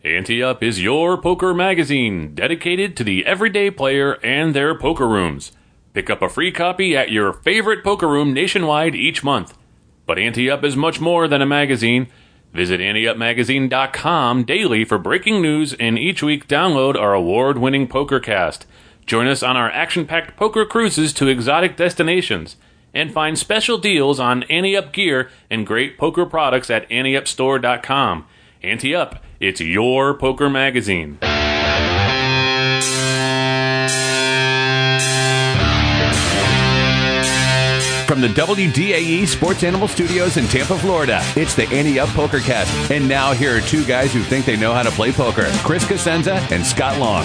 Ante Up is your poker magazine dedicated to the everyday player and their poker rooms. Pick up a free copy at your favorite poker room nationwide each month. But Ante Up is much more than a magazine. Visit AnteUpMagazine.com daily for breaking news, and each week download our award-winning PokerCast. Join us on our action-packed poker cruises to exotic destinations, and find special deals on Ante Up gear and great poker products at AnteUpStore.com. Ante Up, it's your poker magazine. From the WDAE Sports Animal Studios in Tampa, Florida, it's the Ante Up PokerCast. And now here are two guys who think they know how to play poker, Chris Cosenza and Scott Long.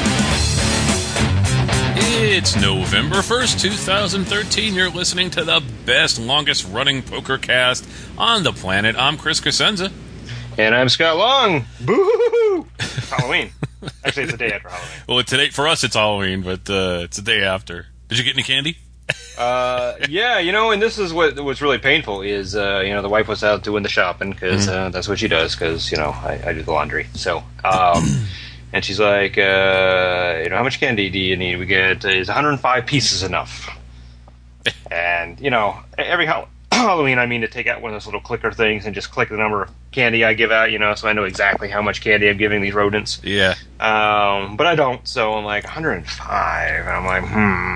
It's November 1st, 2013. You're listening to the best, longest-running PokerCast on the planet. I'm Chris Cosenza. And I'm Scott Long. Boo-hoo-hoo-hoo. It's Halloween. Actually, it's the day after Halloween. Well, today for us it's Halloween, but it's the day after. Did you get any candy? Yeah, and this is what was really painful is, the wife was out doing the shopping because that's what she does because, I do the laundry. So, and she's like, how much candy do you need? We get, is 105 pieces enough? And, every Halloween, I mean to take out one of those little clicker things and just click the number of candy I give out, so I know exactly how much candy I'm giving these rodents. Yeah. But I don't, so I'm like, 105, and I'm like,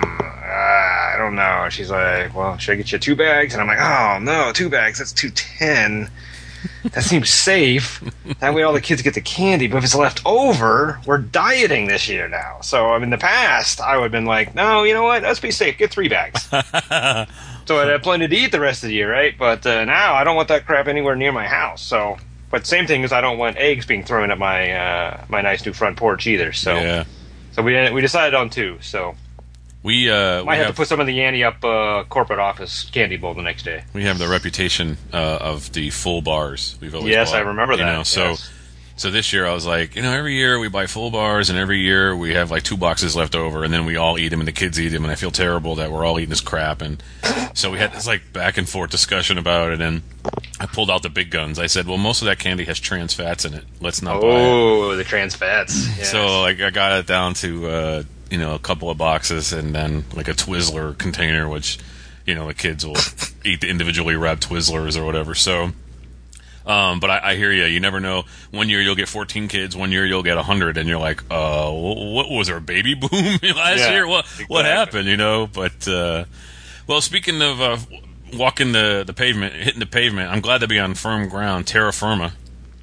I don't know. She's like, well, should I get you 2 bags? And I'm like, oh, no, 2 bags, that's 210. That seems safe. That way all the kids get the candy, but if it's left over, we're dieting this year now. So, in the past, I would have been like, no, you know what, let's be safe, get 3 bags. So I'd have plenty to eat the rest of the year, right? But now I don't want that crap anywhere near my house. So, but same thing is I don't want eggs being thrown at my my nice new front porch either. So, yeah. So we decided on 2. So we might have to put some of the Ante Up corporate office candy bowl the next day. We have the reputation of the full bars. We've always bought, I remember that. So this year I was like, every year we buy full bars, and every year we have like 2 boxes left over, and then we all eat them, and the kids eat them, and I feel terrible that we're all eating this crap. And so we had this like back and forth discussion about it, and I pulled out the big guns. I said, well, most of that candy has trans fats in it. Let's not buy it. Oh, the trans fats. Yes. So like I got it down to a couple of boxes, and then like a Twizzler container, which the kids will eat the individually wrapped Twizzlers or whatever. So. But I hear you. You never know. One year you'll get 14 kids. One year you'll get 100, and you're like, what was there, a baby boom last year? What happened? But well, speaking of walking the pavement, hitting the pavement, I'm glad to be on firm ground. Terra firma.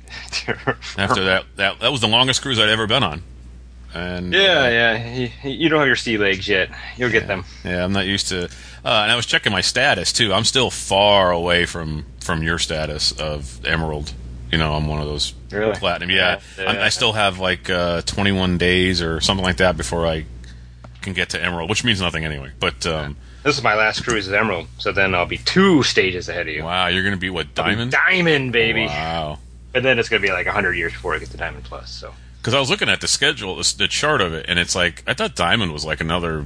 After that was the longest cruise I'd ever been on. And you don't have your sea legs yet. You'll get them. Yeah, I'm not used to. And I was checking my status too. I'm still far away from your status of Emerald. I'm one of those platinum. Yeah. I still have like 21 days or something like that before I can get to Emerald, which means nothing anyway. But this is my last cruise at Emerald, so then I'll be 2 stages ahead of you. Wow, you're going to be what, Diamond? Diamond, baby. Wow. But then it's going to be like 100 years before I get to Diamond Plus. So. Because I was looking at the schedule, the chart of it, and it's like I thought Diamond was like another,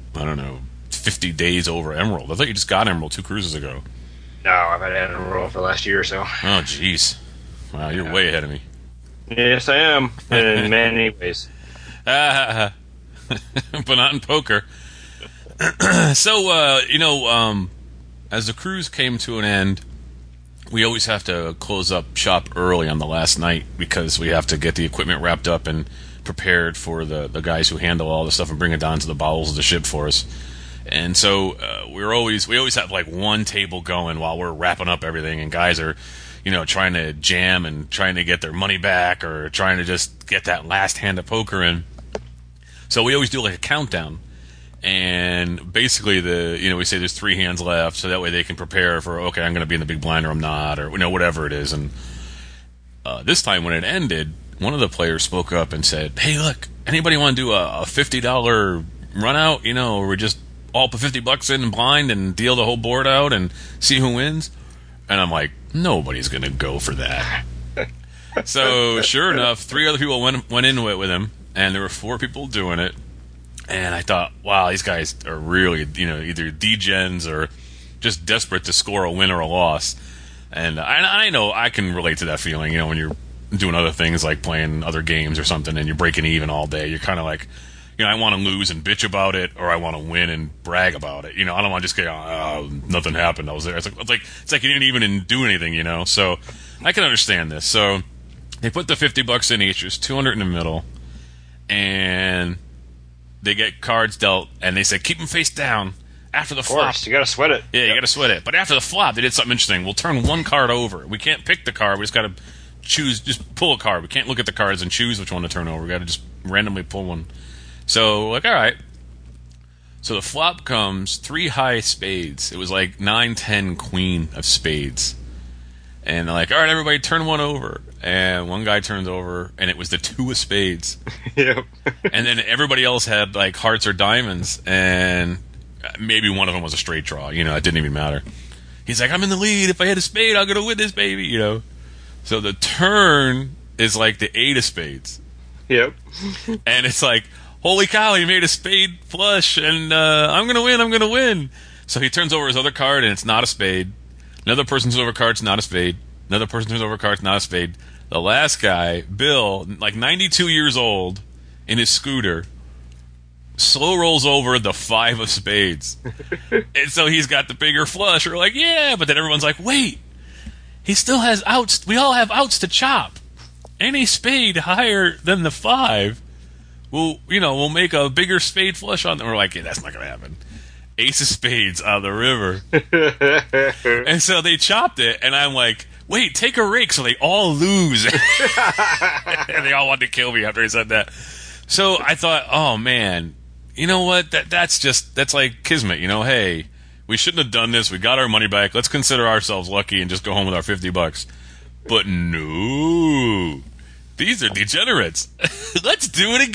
50 days over Emerald. I thought you just got Emerald 2 cruises ago. No, I've had Emerald for the last year or so. Oh, jeez. Wow, you're way ahead of me. Yes, I am, in many ways. But not in poker. So, as the cruise came to an end, we always have to close up shop early on the last night because we have to get the equipment wrapped up and prepared for the guys who handle all the stuff and bring it down to the bowels of the ship for us. And so we always have like one table going while we're wrapping up everything, and guys are, trying to jam and trying to get their money back or trying to just get that last hand of poker in. So we always do like a countdown, and basically we say there's 3 hands left, so that way they can prepare for, okay, I'm going to be in the big blind or I'm not, or whatever it is. And this time when it ended, one of the players spoke up and said, hey, look, anybody want to do a $50 run out, where we just all put $50 in blind and deal the whole board out and see who wins? And I'm like, nobody's going to go for that. So sure enough, 3 other people went into it with him, and there were 4 people doing it. And I thought, wow, these guys are really, either degens or just desperate to score a win or a loss. And I know I can relate to that feeling, when you're doing other things like playing other games or something, and you're breaking even all day. You're kind of like, I want to lose and bitch about it, or I want to win and brag about it. I don't want to just go, oh, nothing happened. I was there. It's like you didn't even do anything. So I can understand this. So they put the $50 in each. There's 200 in the middle, and they get cards dealt, and they said keep them face down. After the flop, you gotta sweat it. Yeah, you gotta sweat it. But after the flop, they did something interesting. We'll turn one card over. We can't pick the card. We just gotta choose. Just pull a card. We can't look at the cards and choose which one to turn over. We gotta just randomly pull one. So, all right. So the flop comes 3 high spades. It was like 9, 10, queen of spades. And they're like, all right, everybody, turn one over. And one guy turns over, and it was the 2 of spades. Yep. And then everybody else had like hearts or diamonds, and maybe one of them was a straight draw. It didn't even matter. He's like, I'm in the lead. If I hit a spade, I'm going to win this baby, So the turn is like the 8 of spades. Yep. And it's like, holy cow, he made a spade flush, and I'm going to win. So he turns over his other card, and it's not a spade. Another person turns over a card, it's not a spade. Another person turns over a card, it's not a spade. The last guy, Bill, like 92 years old, in his scooter, slow rolls over the 5 of spades. And so he's got the bigger flush. We're like, yeah, but then everyone's like, wait, he still has outs. We all have outs to chop. Any spade higher than the 5 we'll make a bigger spade flush on them. We're like, yeah, that's not going to happen. Ace of spades out of the river. And so they chopped it, and I'm like, wait, take a rake, so they all lose. And they all wanted to kill me after he said that. So I thought, oh, man, you know what? That's like kismet, Hey, we shouldn't have done this. We got our money back. Let's consider ourselves lucky and just go home with our $50. But no, these are degenerates. Let's do it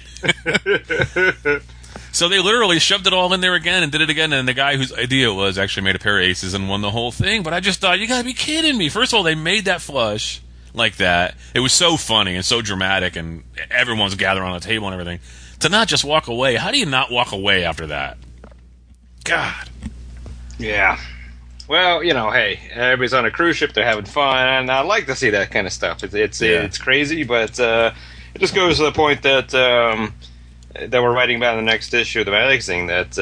again. So they literally shoved it all in there again and did it again. And the guy whose idea it was actually made a pair of aces and won the whole thing. But I just thought, you got to be kidding me. First of all, they made that flush like that. It was so funny and so dramatic, and everyone's gathering on the table and everything. To not just walk away. How do you not walk away after that? God. Yeah. Well, hey, everybody's on a cruise ship. They're having fun, and I like to see that kind of stuff. It's crazy, but it just goes to the point that that we're writing about in the next issue of the magazine. That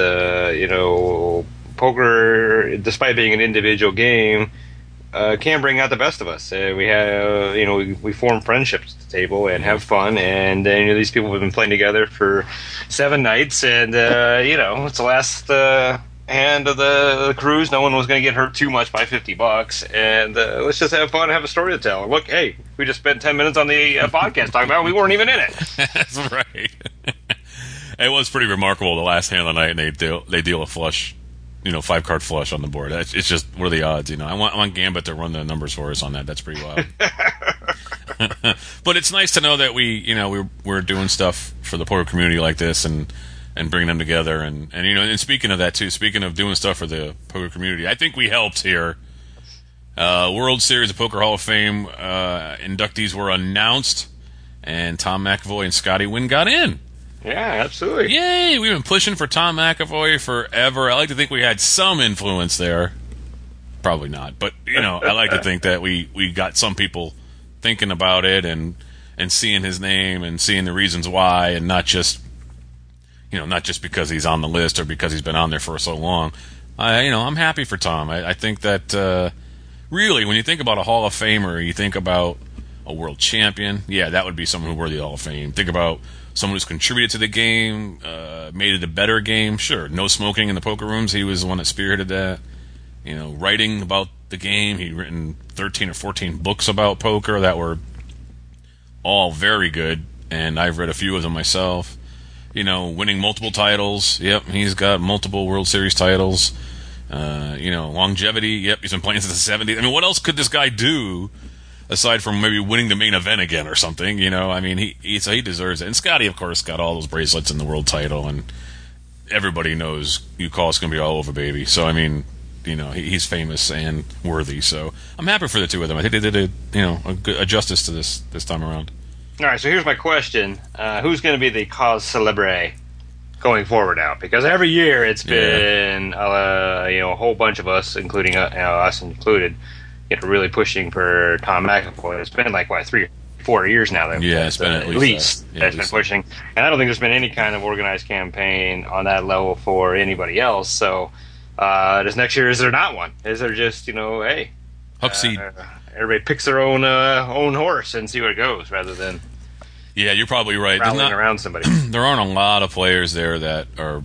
poker, despite being an individual game, can bring out the best of us. We have, we form friendships at the table and have fun, and these people have been playing together for 7 nights, and it's the last hand of the cruise. No one was going to get hurt too much by $50, and let's just have fun and have a story to tell. Look, hey, we just spent 10 minutes on the podcast talking about it. We weren't even in it. That's right. It was pretty remarkable the last hand of the night, and they deal a flush. 5-card flush on the board. It's just, what are the odds? I want Gambit to run the numbers for us on that. That's pretty wild. But it's nice to know that we're doing stuff for the poker community like this, and bringing them together, and speaking of that too, speaking of doing stuff for the poker community, I think we helped here. World Series of Poker Hall of Fame inductees were announced, and Tom McAvoy and Scotty Wynn got in. Yeah, absolutely. Yay! We've been pushing for Tom McAvoy forever. I like to think we had some influence there. Probably not, but I like to think that we got some people thinking about it and seeing his name and seeing the reasons why, and not just because he's on the list or because he's been on there for so long. I'm happy for Tom. I think that really, when you think about a Hall of Famer, you think about a world champion. Yeah, that would be someone who's worthy of the Hall of Fame. Think about someone who's contributed to the game, made it a better game. Sure, no smoking in the poker rooms. He was the one that spearheaded that. Writing about the game. He'd written 13 or 14 books about poker that were all very good, and I've read a few of them myself. Winning multiple titles. Yep, he's got multiple World Series titles. Longevity. Yep, he's been playing since the 70s. I mean, what else could this guy do aside from maybe winning the main event again or something? He deserves it. And Scotty, of course, got all those bracelets and the world title, and everybody knows you call it's going to be all over, baby. So, he's famous and worthy. So I'm happy for the two of them. I think they did a justice to this time around. All right, so here's my question. Who's going to be the cause célèbre going forward now? Because every year it's been, a whole bunch of us, including us included, really pushing for Tom McAvoy. It's been like, 3 4 years now. It's been at least that's been pushing. And I don't think there's been any kind of organized campaign on that level for anybody else. So this next year, is there not one? Is there just, hey, Huckseed. Everybody picks their own horse and see where it goes, rather than you're probably right. Rallying around somebody. There aren't a lot of players there that are,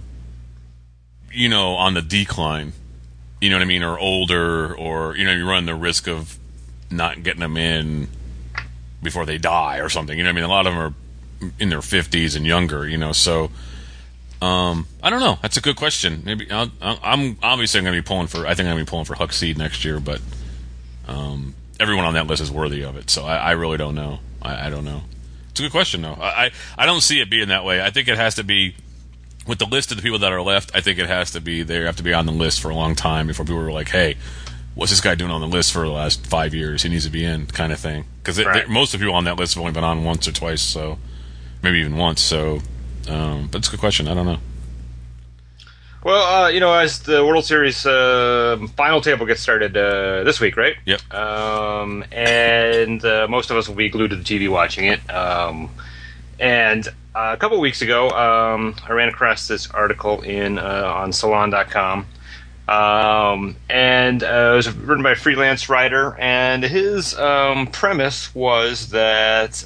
on the decline. You know what I mean? Or older, or you run the risk of not getting them in before they die or something. You know what I mean? A lot of them are in their 50s and younger. So I don't know. That's a good question. Maybe I'm obviously going to be pulling for. I think I'm going to be pulling for Huckseed next year, but everyone on that list is worthy of it. So I really don't know. I don't know. It's a good question, though. I don't see it being that way. I think it has to be. With the list of the people that are left, I think it has to be they have to be on the list for a long time before people are like, hey, what's this guy doing on the list for the last 5 years? He needs to be in, kind of thing. Because most of the people on that list have only been on once or twice, so maybe even once. So, but it's a good question. I don't know. Well, as the World Series final table gets started this week, right? Yep. And most of us will be glued to the TV watching it. And a couple of weeks ago, I ran across this article on Salon.com, and it was written by a freelance writer, and his premise was that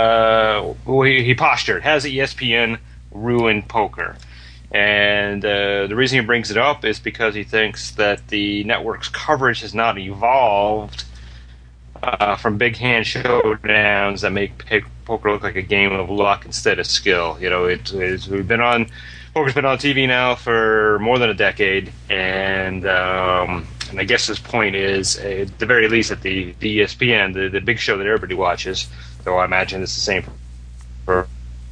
he postured, has ESPN ruined poker? And the reason he brings it up is because he thinks that the network's coverage has not evolved from big hand showdowns that make poker look like a game of luck instead of skill. Poker's been on TV now for more than a decade, and I guess his point is, at the very least, at the ESPN, the big show that everybody watches, though I imagine it's the same for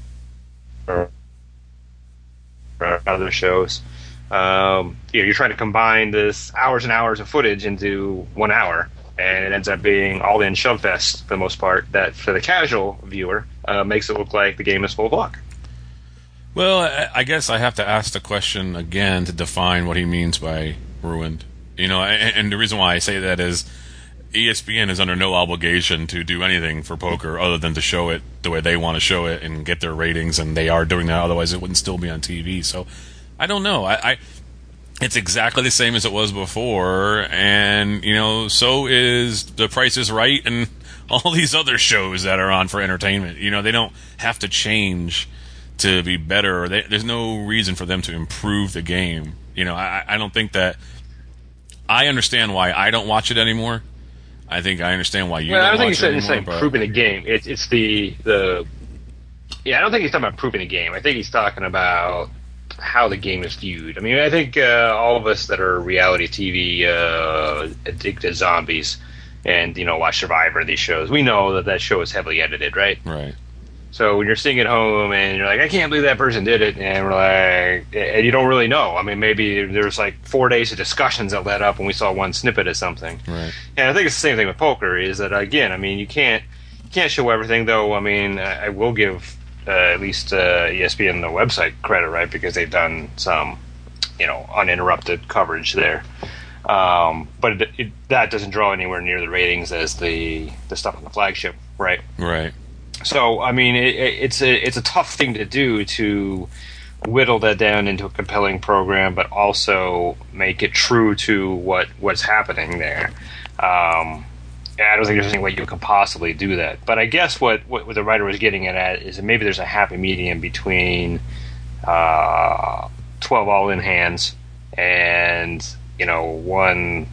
other shows. You're trying to combine this hours and hours of footage into 1 hour. And it ends up being all-in shove fest for the most part. That for the casual viewer makes it look like the game is full of luck. Well, I guess I have to ask the question again to define what he means by ruined. And the reason why I say that is ESPN is under no obligation to do anything for poker other than to show it the way they want to show it and get their ratings, and they are doing that. Otherwise, it wouldn't still be on TV. So I don't know. It's exactly the same as it was before, and, so is The Price is Right and all these other shows that are on for entertainment. They don't have to change to be better. There's no reason for them to improve the game. I don't think that... I understand why I don't watch it anymore. I think I understand why you don't watch it anymore. I don't think he's saying improving the game. It's the... Yeah, I don't think he's talking about improving the game. I think he's talking about how the game is viewed. I mean, I think all of us that are reality TV addicted zombies and, watch Survivor, these shows, we know that show is heavily edited, right? Right. So when you're sitting at home and you're like, I can't believe that person did it, and we're like, and you don't really know. I mean, maybe there's like 4 days of discussions that led up when we saw one snippet of something. Right. And I think it's the same thing with poker, is that, again, I mean, you can't show everything, though. I mean, I will give at least ESPN the website credit, right, because they've done some, uninterrupted coverage there. But that doesn't draw anywhere near the ratings as the stuff on the flagship, right? Right. So, I mean, it's a tough thing to do, to whittle that down into a compelling program, but also make it true to what's happening there. I don't think there's any way you can possibly do that. But I guess what the writer was getting at is that maybe there's a happy medium between 12 all-in hands and, one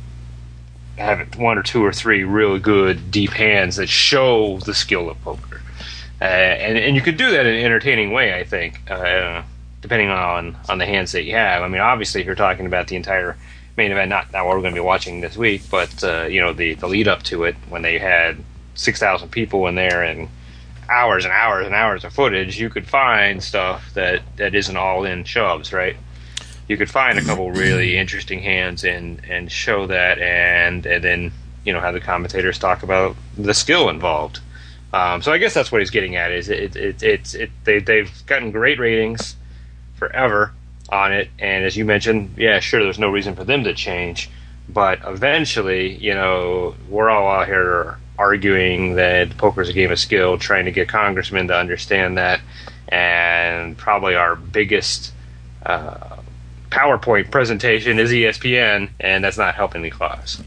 or two or three really good deep hands that show the skill of poker. And you could do that in an entertaining way, I think, depending on the hands that you have. I mean, obviously, if you're talking about the entire main event, not what we're going to be watching this week, but the lead up to it, when they had 6,000 people in there and hours and hours and hours of footage, you could find stuff that isn't all in shoves, right? You could find a couple really interesting hands and show that, and then have the commentators talk about the skill involved. So I guess that's what he's getting at. Is they've gotten great ratings forever on it, and as you mentioned, yeah, sure, there's no reason for them to change, but eventually, we're all out here arguing that poker is a game of skill, trying to get congressmen to understand that, and probably our biggest PowerPoint presentation is ESPN, and that's not helping the cause.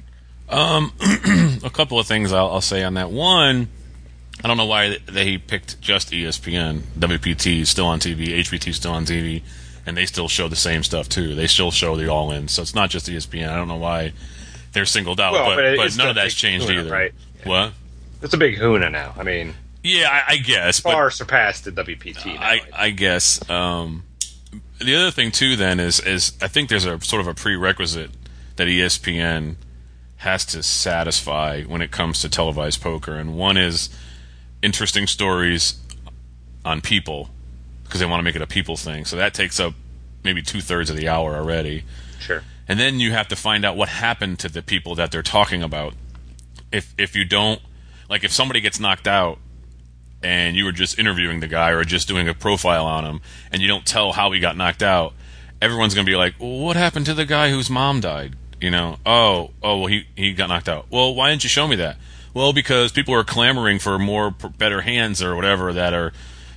A couple of things I'll say on that. One, I don't know why they picked just ESPN. WPT is still on TV, HBT is still on TV, and they still show the same stuff too. They still show the All-In, so it's not just ESPN. I don't know why they're singled out, Well, but none of that's changed either. Right? Yeah. What? It's a big HUNA now. I mean, yeah, I guess. Far surpassed the WPT now. I guess. The other thing too, then, is I think there's a sort of a prerequisite that ESPN has to satisfy when it comes to televised poker, and one is interesting stories on people, because they want to make it a people thing. So that takes up maybe 2/3 of the hour already. Sure. And then you have to find out what happened to the people that they're talking about. If you don't, like, if somebody gets knocked out and you were just interviewing the guy or just doing a profile on him and you don't tell how he got knocked out, everyone's going to be like, well, what happened to the guy whose mom died? You know, well, he got knocked out. Well, why didn't you show me that? Well, because people are clamoring for better hands or whatever that are,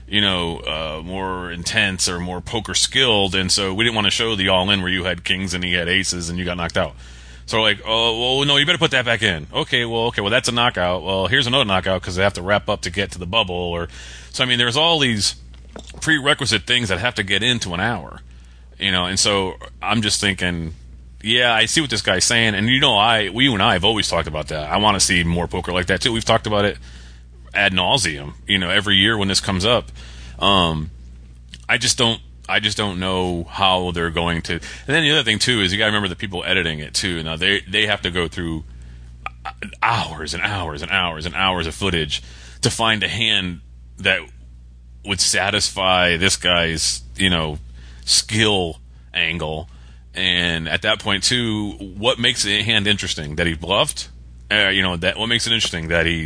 more intense or more poker skilled, and so we didn't want to show the All-In where you had kings and he had aces and you got knocked out. So we're like, oh, well, no, you better put that back in. Okay, well, that's a knockout. Well, here's another knockout because they have to wrap up to get to the bubble. So, I mean, there's all these prerequisite things that have to get into an hour, and so I'm just thinking, yeah, I see what this guy's saying, and you and I have always talked about that. I want to see more poker like that too. We've talked about it ad nauseum, every year when this comes up. I just don't know how they're going to. And then the other thing too is you got to remember the people editing it too. Now they have to go through hours and hours and hours and hours of footage to find a hand that would satisfy this guy's skill angle. And at that point too, what makes a hand interesting? That he bluffed? What makes it interesting? That he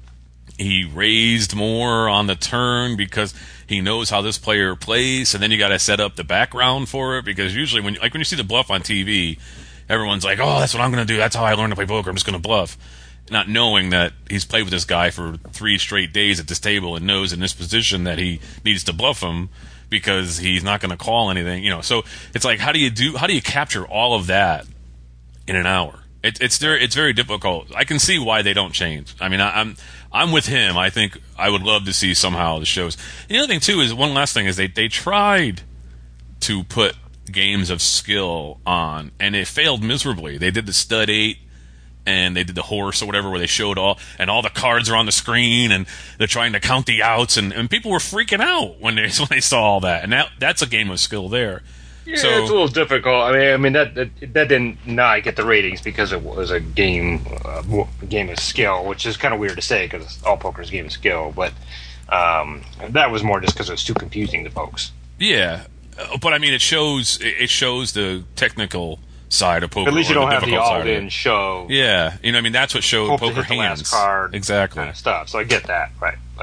raised more on the turn because he knows how this player plays, and then you got to set up the background for it, because usually when you see the bluff on TV, everyone's like, oh, that's what I'm going to do. That's how I learned to play poker. I'm just going to bluff. Not knowing that he's played with this guy for 3 straight days at this table and knows in this position that he needs to bluff him because he's not going to call anything. So it's like, how do you capture all of that in an hour? It's very difficult. I can see why they don't change. I mean, I'm with him. I think I would love to see somehow the shows. The other thing too is, one last thing is they tried to put games of skill on, and it failed miserably. They did the stud 8 and they did the horse or whatever, where they showed all the cards are on the screen and they're trying to count the outs, and people were freaking out when they saw all that. And that's a game of skill there. Yeah, so, it's a little difficult. I mean that didn't not get the ratings because it was a game of skill, which is kind of weird to say because all poker is a game of skill. But that was more just because it was too confusing to folks. Yeah, but I mean, it shows the technical side of poker. At least you don't have the all-in show. Yeah, I mean, that's what showed poker hands. Last card, exactly. Kind of stuff. So I get that, right? But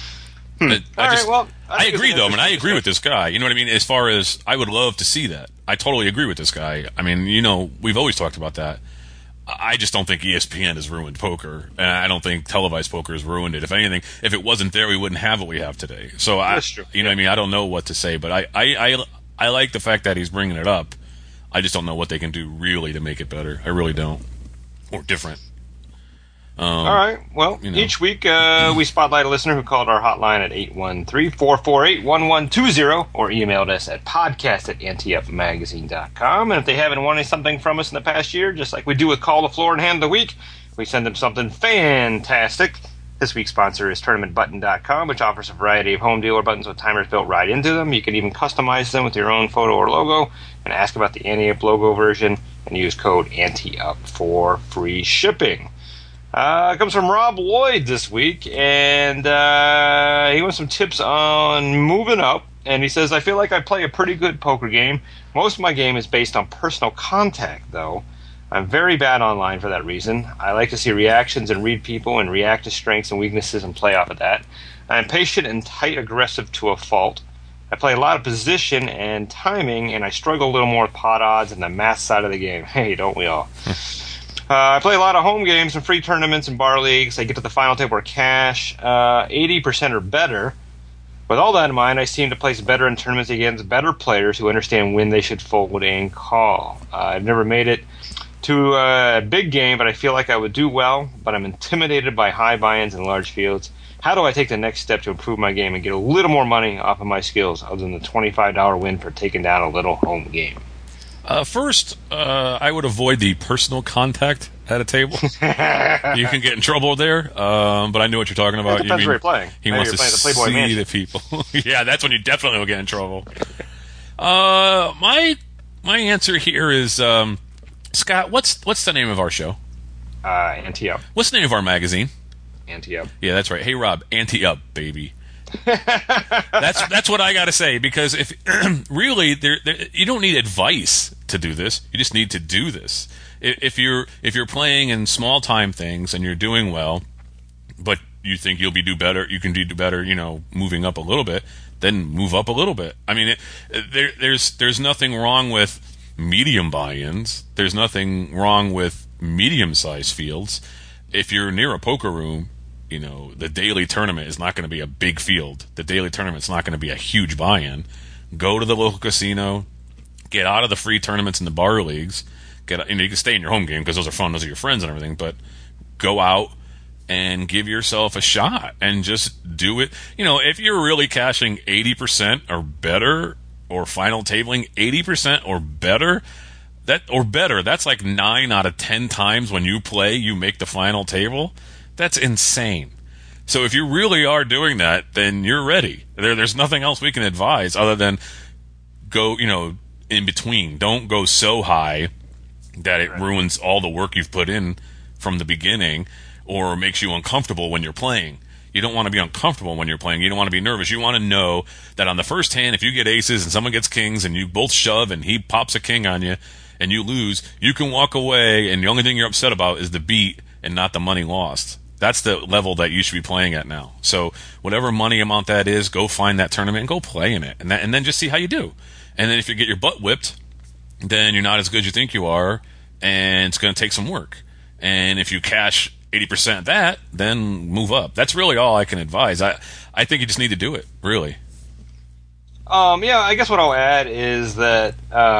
I agree, though. I mean, I agree with this guy. You know what I mean? As far as, I would love to see that. I totally agree with this guy. I mean, we've always talked about that. I just don't think ESPN has ruined poker, and I don't think televised poker has ruined it. If anything, if it wasn't there, we wouldn't have what we have today. So that's true. What I mean? I don't know what to say, but I like the fact that he's bringing it up. I just don't know what they can do really to make it better. I really don't, or different. All right. Well, each week we spotlight a listener who called our hotline at 813-448-1120 or emailed us at podcast@antupmagazine.com. And if they haven't wanted something from us in the past year, just like we do with Call the Floor and Hand of the Week, we send them something fantastic. This week's sponsor is TournamentButton.com, which offers a variety of home dealer buttons with timers built right into them. You can even customize them with your own photo or logo, and ask about the AnteUp logo version and use code ANTEUP for free shipping. It comes from Rob Lloyd this week, and he wants some tips on moving up. And he says, I feel like I play a pretty good poker game. Most of my game is based on personal contact, though. I'm very bad online for that reason. I like to see reactions and read people and react to strengths and weaknesses and play off of that. I'm patient and tight aggressive to a fault. I play a lot of position and timing, and I struggle a little more with pot odds and the math side of the game. Hey, don't we all? I play a lot of home games and free tournaments and bar leagues. I get to the final table or cash 80% or better. With all that in mind, I seem to place better in tournaments against better players who understand when they should fold and call. I've never made it to a big game, but I feel like I would do well, but I'm intimidated by high buy-ins and large fields. How do I take the next step to improve my game and get a little more money off of my skills other than the $25 win for taking down a little home game? First, I would avoid the personal contact at a table. You can get in trouble there, but I know what you're talking about. It depends where you're playing. He Maybe wants to the Playboy see Mansion. the people. Yeah, that's when you definitely will get in trouble. My answer here is, Scott, what's the name of our show? Anti-up. What's the name of our magazine? Anti-up. Yeah, that's right. Hey, Rob, Anti-Up, baby. That's what I got to say, because if really you don't need advice to do this. You just need to do this. If you're playing in small time things and you're doing well, but you think you can do better, moving up a little bit, then move up a little bit. I mean, there's nothing wrong with medium buy-ins. There's nothing wrong with medium-sized fields. If you're near a poker room, the daily tournament is not going to be a big field. The daily tournament's not going to be a huge buy-in. Go to the local casino. Get out of the free tournaments and the bar leagues. You can stay in your home game because those are fun. Those are your friends and everything. But go out and give yourself a shot and just do it. If you're really cashing 80% or better, or final tabling 80% or better, that's like 9 out of 10 times when you play, you make the final table. That's insane. So if you really are doing that, then you're ready. There's nothing else we can advise other than go, in between. Don't go so high that it ruins all the work you've put in from the beginning or makes you uncomfortable when you're playing. You don't want to be uncomfortable when you're playing. You don't want to be nervous. You want to know that on the first hand, if you get aces and someone gets kings and you both shove and he pops a king on you and you lose, you can walk away and the only thing you're upset about is the beat and not the money lost. That's the level that you should be playing at now. So whatever money amount that is, go find that tournament and go play in it. And then just see how you do. And then if you get your butt whipped, then you're not as good as you think you are, and it's going to take some work. And if you cash 80% of that, then move up. That's really all I can advise. I think you just need to do it, really. Yeah, I guess what I'll add is that,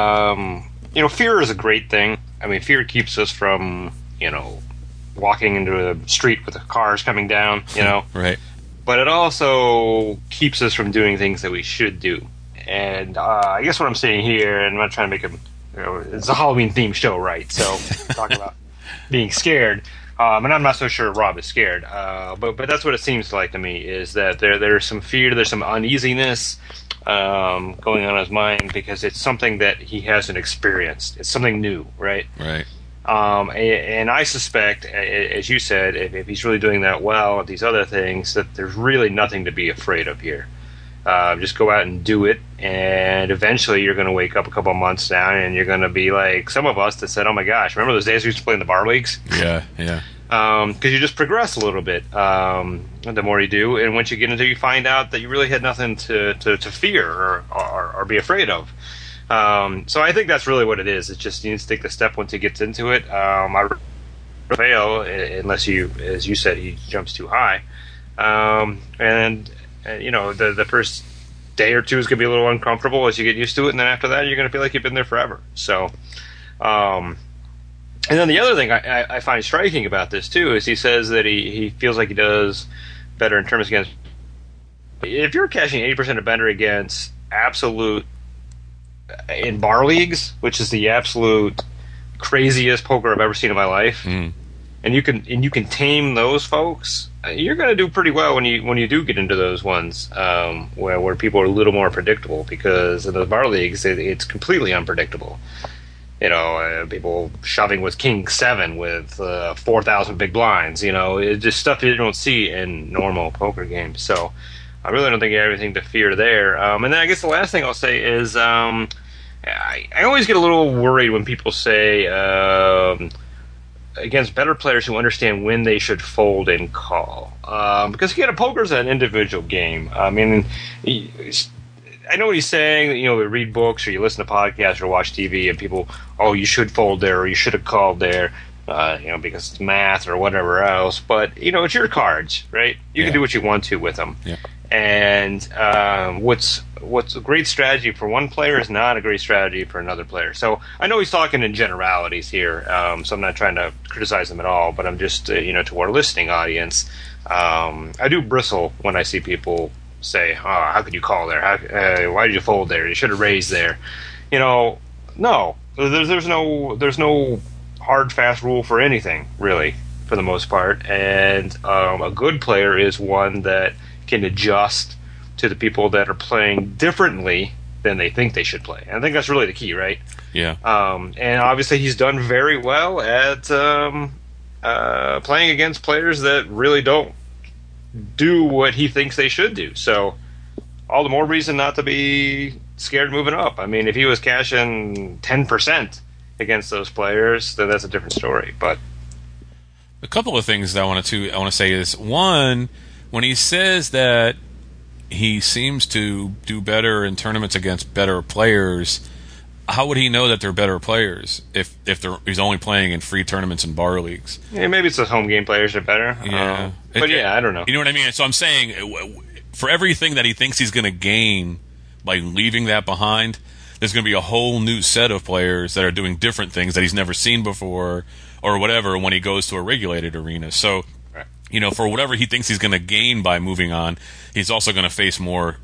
fear is a great thing. I mean, fear keeps us from, walking into a street with the cars coming down, Right. But it also keeps us from doing things that we should do. And I guess what I'm saying here, and I'm not trying to make it's a Halloween-themed show, right? So talking about being scared. And I'm not so sure Rob is scared. But that's what it seems like to me, is that there's some fear, there's some uneasiness going on in his mind because it's something that he hasn't experienced. It's something new, right? Right. And I suspect, as you said, if he's really doing that well at these other things, that there's really nothing to be afraid of here. Just go out and do it, and eventually you're going to wake up a couple of months down, and you're going to be like some of us that said, "Oh my gosh, remember those days we used to play in the bar leagues?" Yeah. Because you just progress a little bit the more you do, and once you get into it, you find out that you really had nothing to fear or be afraid of. So I think that's really what it is. It's just you need to take the step once he gets into it. I fail unless as you said, he jumps too high, and the first day or two is going to be a little uncomfortable as you get used to it, and then after that, you're going to feel like you've been there forever. So, and then the other thing I find striking about this too is he says that he feels like he does better in terms against. If you're cashing 80% or better against absolute in bar leagues, which is the absolute craziest poker I've ever seen in my life, and you can tame those folks, you're going to do pretty well when you do get into those ones where people are a little more predictable, because in the bar leagues it's completely unpredictable. People shoving with King 7 with 4,000 big blinds. It's just stuff you don't see in normal poker games. So I really don't think you have anything to fear there. And then I guess the last thing I'll say is I always get a little worried when people say against better players who understand when they should fold and call. Because again, poker's an individual game. I mean, I know what he's saying. We read books or you listen to podcasts or watch TV, and people, you should fold there or you should have called there. because it's math or whatever else. But it's your cards, right? You can do what you want to with them. Yeah. And what's a great strategy for one player is not a great strategy for another player. So I know he's talking in generalities here, so I'm not trying to criticize him at all. But I'm just to our listening audience, I do bristle when I see people say, "Oh, how could you call there? Why did you fold there? You should have raised there." No, there's no hard fast rule for anything really, for the most part. And a good player is one that can adjust to the people that are playing differently than they think they should play. And I think that's really the key, right? Yeah. And obviously he's done very well at playing against players that really don't do what he thinks they should do. So all the more reason not to be scared moving up. I mean, if he was cashing 10% against those players, then that's a different story. But a couple of things that I want to say is, one, when he says that he seems to do better in tournaments against better players, how would he know that they're better players if he's only playing in free tournaments and bar leagues? Yeah, maybe it's the home game players are better. Yeah. I don't know. You know what I mean? So I'm saying, for everything that he thinks he's going to gain by leaving that behind, there's going to be a whole new set of players that are doing different things that he's never seen before or whatever when he goes to a regulated arena. So, for whatever he thinks he's going to gain by moving on, he's also going to face more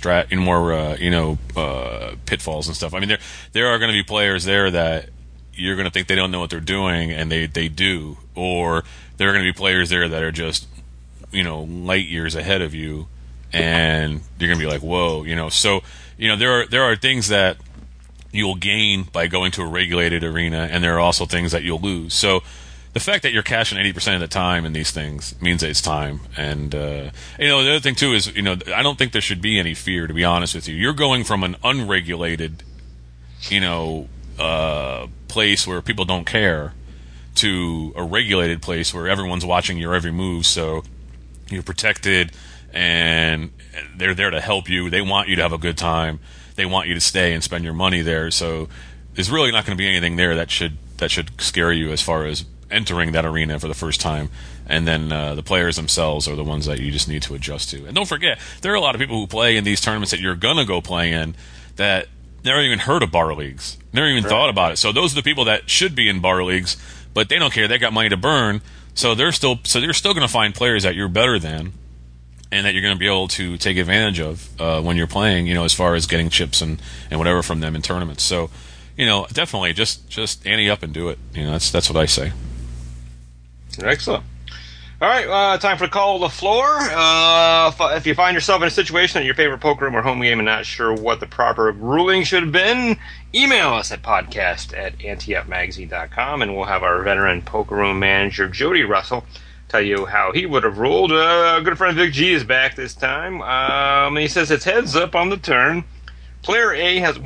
pitfalls and stuff. I mean, there are going to be players there that you're going to think they don't know what they're doing, and they do. Or there are going to be players there that are just, light years ahead of you, and you're going to be like, whoa, So, there are things that you'll gain by going to a regulated arena, and there are also things that you'll lose. So the fact that you're cashing 80% of the time in these things means that it's time. And, the other thing, too, is, I don't think there should be any fear, to be honest with you. You're going from an unregulated, place where people don't care to a regulated place where everyone's watching your every move, so you're protected, and they're there to help you. They want you to have a good time. They want you to stay and spend your money there. So there's really not going to be anything there that should scare you as far as entering that arena for the first time. And then the players themselves are the ones that you just need to adjust to. And don't forget, there are a lot of people who play in these tournaments that you're going to go play in that never even heard of bar leagues, never even thought about it. So those are the people that should be in bar leagues, but they don't care. They got money to burn. So you're still going to find players that you're better than, and that you're going to be able to take advantage of when you're playing, as far as getting chips and whatever from them in tournaments. So, definitely just ante up and do it. That's what I say. Excellent. All right, time for the call of the floor. If you find yourself in a situation at your favorite poker room or home game and not sure what the proper ruling should have been, email us at podcast@anteupmagazine.com, and we'll have our veteran poker room manager, Jody Russell, tell you how he would have ruled. Good friend Vic G is back this time. He says it's heads up on the turn. Player A has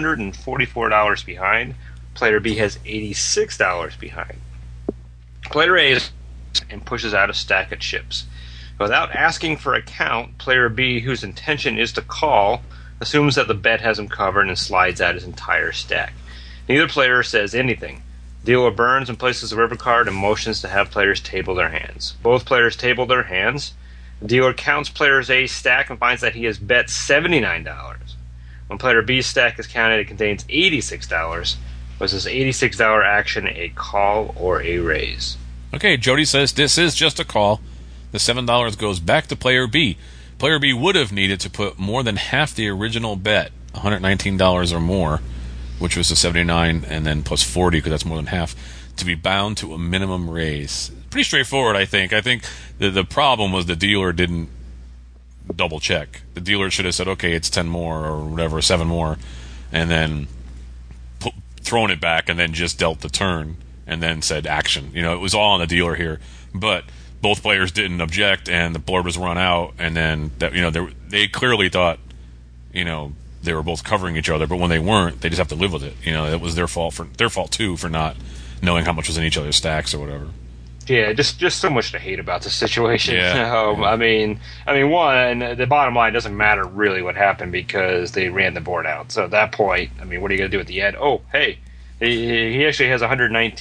$144 behind. Player B has $86 behind. Player A is and pushes out a stack of chips. Without asking for a count, player B, whose intention is to call, assumes that the bet has him covered and slides out his entire stack. Neither player says anything. Dealer burns and places the river card and motions to have players table their hands. Both players table their hands. The dealer counts player A's stack and finds that he has bet $79. When player B's stack is counted, it contains $86. Was this $86 action a call or a raise? Okay, Jody says this is just a call. The $7 goes back to player B. Player B would have needed to put more than half the original bet, $119 or more, which was the 79, and then plus 40, because that's more than half, to be bound to a minimum raise. Pretty straightforward, I think. I think the problem was the dealer didn't double check. The dealer should have said, okay, it's 10 more or whatever, 7 more, and then thrown it back and then just dealt the turn and then said action. It was all on the dealer here. But both players didn't object, and the board was run out, and then they clearly thought, they were both covering each other, but when they weren't, they just have to live with it. It was their fault too for not knowing how much was in each other's stacks or whatever. Yeah, just so much to hate about the situation. Yeah. I mean, one, the bottom line doesn't matter really what happened because they ran the board out. So at that point, what are you going to do at the end? Oh, hey, He actually has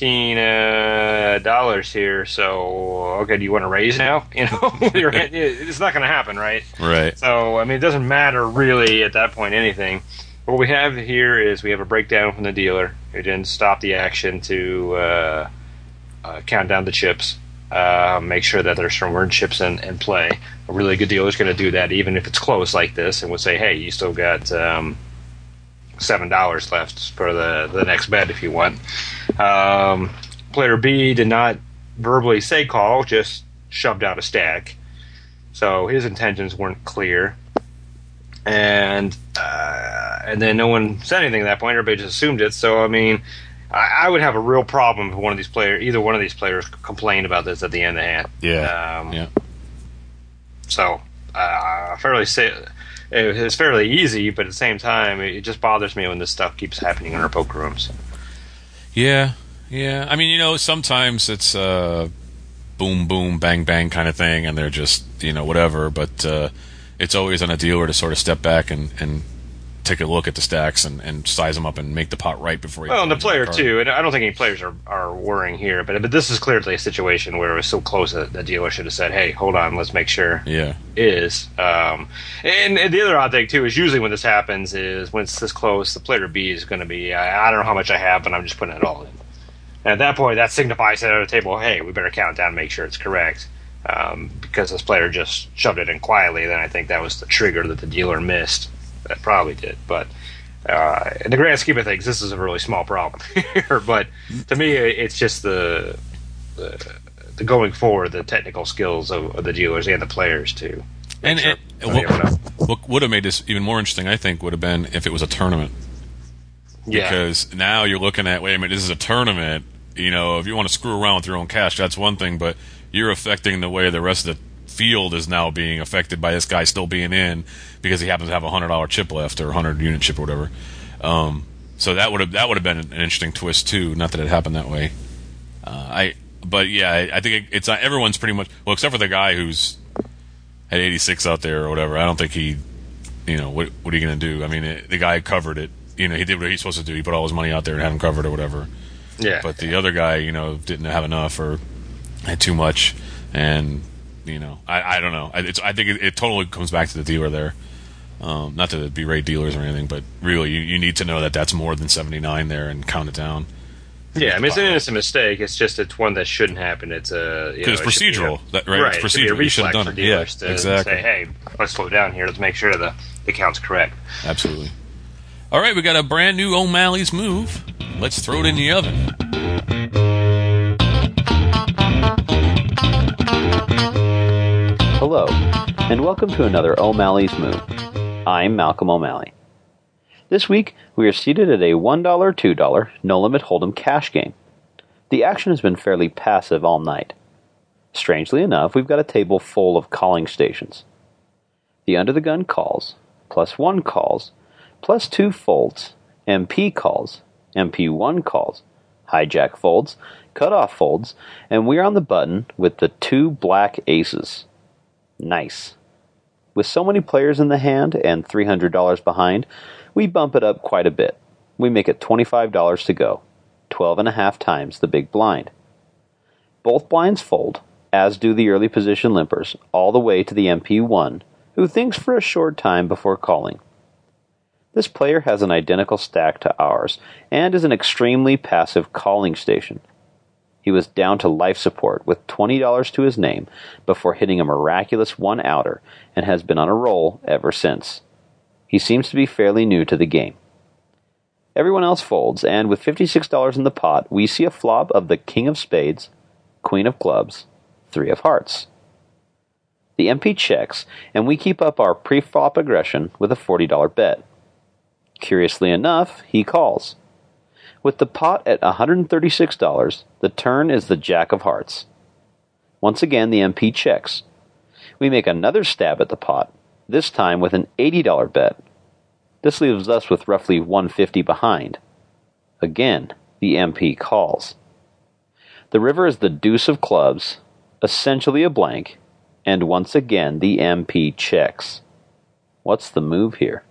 $119 here, so okay, do you want to raise now? It's not going to happen, right? Right. So, I mean, it doesn't matter really at that point anything. What we have here is we have a breakdown from the dealer who didn't stop the action to count down the chips, make sure that there's some word chips in play. A really good dealer is going to do that even if it's close like this, and would say, hey, you still got $7 left for the next bet if you want. Player B did not verbally say call, just shoved out a stack. So his intentions weren't clear. And then no one said anything at that point. Everybody just assumed it. So, I mean, I would have a real problem if either one of these players complained about this at the end of the hand. Yeah. So, it's fairly easy, but at the same time, it just bothers me when this stuff keeps happening in our poker rooms. Yeah. I mean, sometimes it's boom, boom, bang, bang kind of thing, and they're just, whatever. But it's always on a dealer to sort of step back and take a look at the stacks and size them up and make the pot right before you. Well, and the player too, and I don't think any players are worrying here, but this is clearly a situation where it was so close that the dealer should have said, "Hey, hold on, let's make sure." Yeah, is. And the other odd thing too is usually when this happens is when it's this close, the player B is going to be, I don't know how much I have, but I'm just putting it all in. And at that point, that signifies at the table, hey, we better count down and make sure it's correct. Because this player just shoved it in quietly, then I think that was the trigger that the dealer missed. That probably did, but in the grand scheme of things, this is a really small problem here. But to me, it's just the going forward, the technical skills of the dealers and the players too. What would have made this even more interesting, I think, would have been if it was a tournament. Yeah. Because now you're looking at, wait a minute, this is a tournament. If you want to screw around with your own cash, that's one thing, but you're affecting the way the rest of the field is now being affected by this guy still being in because he happens to have a $100 chip left or 100-unit chip or whatever. So that would have been an interesting twist too. Not that it happened that way. I think it's everyone's pretty much, well, except for the guy who's at 86 out there or whatever. I don't think he, what are you going to do? I mean, the guy covered it. He did what he's supposed to do. He put all his money out there and had him covered or whatever. Yeah. But the other guy, didn't have enough or had too much, and I don't know. I think it totally comes back to the dealer there. Not to berate dealers or anything, but really, you need to know that that's more than 79 there and count it down. Yeah, I mean, it's an innocent mistake. It's just one that shouldn't happen. It's because it's procedural, right? It's procedural. You should have done it. Yeah, to exactly. Say, hey, let's slow down here. Let's make sure the count's correct. Absolutely. All right, we got a brand new O'Malley's move. Let's throw it in the oven. Hello, and welcome to another O'Malley's Move. I'm Malcolm O'Malley. This week, we are seated at a $1, $2 no-limit hold'em cash game. The action has been fairly passive all night. Strangely enough, we've got a table full of calling stations. The under-the-gun calls, +1 calls, +2 folds, MP calls, MP1 calls, hijack folds, cutoff folds, and we're on the button with the 2 black aces. Nice. With so many players in the hand and $300 behind, we bump it up quite a bit. We make it $25 to go, 12.5 times the big blind. Both blinds fold, as do the early position limpers, all the way to the MP1, who thinks for a short time before calling. This player has an identical stack to ours, and is an extremely passive calling station. He was down to life support with $20 to his name before hitting a miraculous 1-outer, and has been on a roll ever since. He seems to be fairly new to the game. Everyone else folds, and with $56 in the pot, we see a flop of the King of Spades, Queen of Clubs, 3 of Hearts. The MP checks, and we keep up our pre-flop aggression with a $40 bet. Curiously enough, he calls. With the pot at $136, the turn is the Jack of Hearts. Once again, the MP checks. We make another stab at the pot, this time with an $80 bet. This leaves us with roughly $150 behind. Again, the MP calls. The river is the deuce of clubs, essentially a blank, and once again the MP checks. What's the move here?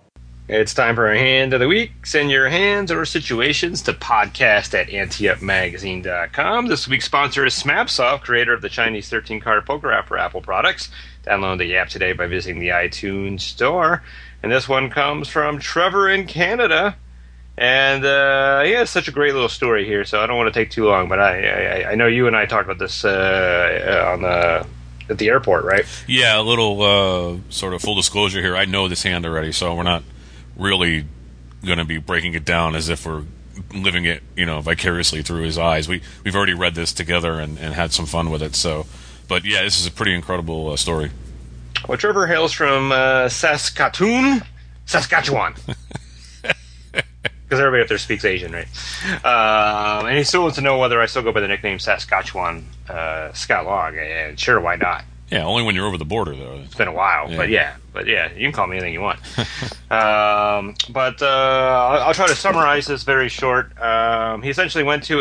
It's time for our hand of the week. Send your hands or situations to podcast@anteupmagazine.com. This week's sponsor is Smapsoft, creator of the Chinese 13-card poker app for Apple products. Download the app today by visiting the iTunes store. And this one comes from Trevor in Canada. And he has such a great little story here, so I don't want to take too long. But I know you and I talked about this at the airport, right? Yeah, a little sort of full disclosure here. I know this hand already, so we're not really going to be breaking it down as if we're living it, vicariously through his eyes. We've already read this together and had some fun with it. So, but yeah, this is a pretty incredible story. Well, Trevor hails from Saskatoon, Saskatchewan. Because everybody up there speaks Asian, right? And he still wants to know whether I still go by the nickname Saskatchewan Scott Long. And sure, why not? Yeah, only when you're over the border, though. It's been a while, but yeah, you can call me anything you want. But I'll try to summarize this very short. He essentially went to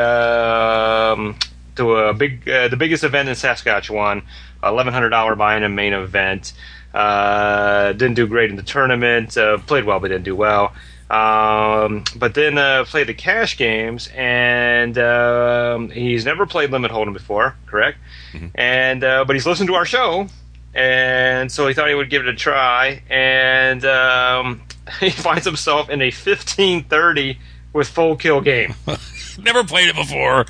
the biggest event in Saskatchewan, $1,100 buy-in and main event. Didn't do great in the tournament. Played well, but didn't do well. But then played the cash games, and he's never played Limit Hold'em before, correct? Mm-hmm. And but he's listened to our show, and so he thought he would give it a try, and he finds himself in a 15-30 with full kill game. Never played it before.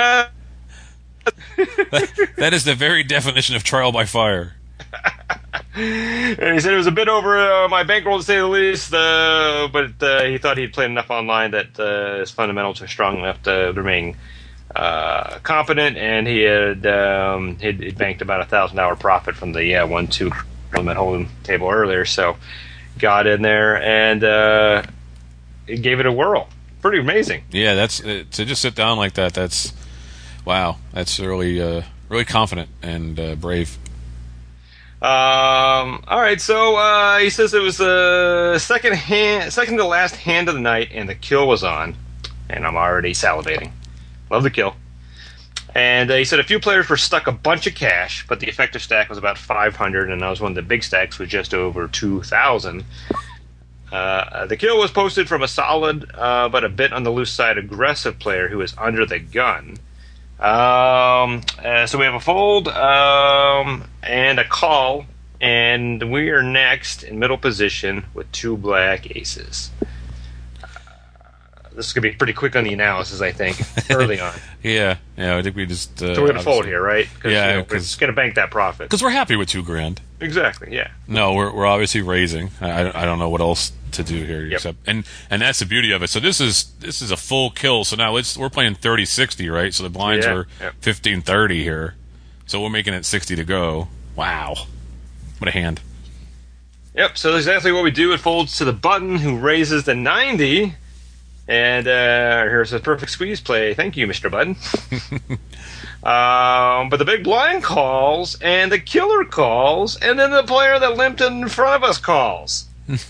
That is the very definition of trial by fire. And he said it was a bit over my bankroll, to say the least, but he thought he'd played enough online that his fundamentals are strong enough to remain competent, and he had he'd banked about $1,000 profit from the 1-2 Limit Hold'em table earlier, so got in there and gave it a whirl. Pretty amazing. Yeah, that's to just sit down like that. That's wow. That's really confident and brave. All right, so he says it was the second to last hand of the night, and the kill was on, and I'm already salivating. Love the kill. And he said a few players were stuck a bunch of cash, but the effective stack was about 500, and I was one of the big stacks with just over 2,000. The kill was posted from a solid, but a bit on the loose side, aggressive player who was under the gun. So we have a fold and a call, and we are next in middle position with 2 black aces. This is going to be pretty quick on the analysis, I think, early on. Yeah, I think we just... so we're going to fold here, right? Yeah. We're just going to bank that profit. Because we're happy with $2,000. Exactly, yeah. No, we're obviously raising. I don't know what else to do here, except... And that's the beauty of it. So this is a full kill. So now we're playing 30-60, right? So the blinds are 15-30 here. So we're making it 60 to go. Wow. What a hand. Yep, so that's exactly what we do. It folds to the button, who raises the 90... And here's a perfect squeeze play. Thank you, Mr. Button. But the big blind calls, and the killer calls, and then the player that limped in front of us calls.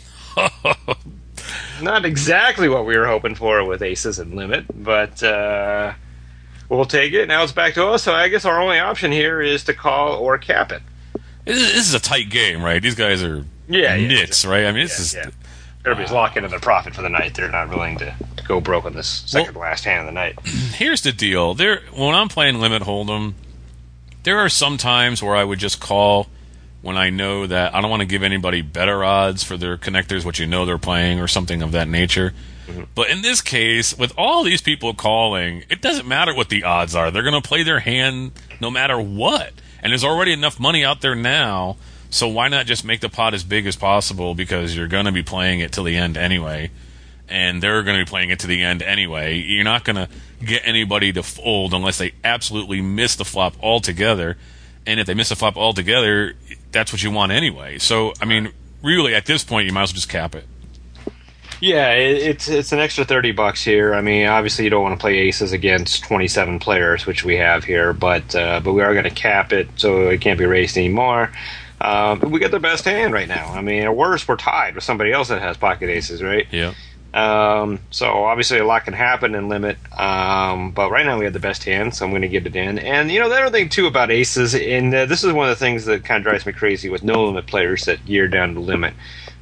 Not exactly what we were hoping for with aces and limit, but we'll take it. Now it's back to us, so I guess our only option here is to call or cap it. This is a tight game, right? These guys are nits, right? I mean, this is... Everybody's locking in their profit for the night. They're not willing to go broke on this second last hand of the night. Here's the deal. When I'm playing Limit Hold'em, there are some times where I would just call when I know that I don't want to give anybody better odds for their connectors, what they're playing, or something of that nature. Mm-hmm. But in this case, with all these people calling, it doesn't matter what the odds are. They're going to play their hand no matter what. And there's already enough money out there now. So why not just make the pot as big as possible, because you're going to be playing it till the end anyway, and they're going to be playing it to the end anyway. You're not going to get anybody to fold unless they absolutely miss the flop altogether, and if they miss the flop altogether, that's what you want anyway. So, I mean, really, at this point, you might as well just cap it. Yeah, it's an extra $30 here. I mean, obviously you don't want to play aces against 27 players, which we have here, but we are going to cap it so it can't be raised anymore. We got the best hand right now. I mean, at worst, we're tied with somebody else that has pocket aces, right? Yeah. So obviously a lot can happen in limit, but right now we have the best hand, so I'm going to get it in. And the other thing too about aces, and this is one of the things that kind of drives me crazy with no limit players that gear down to limit.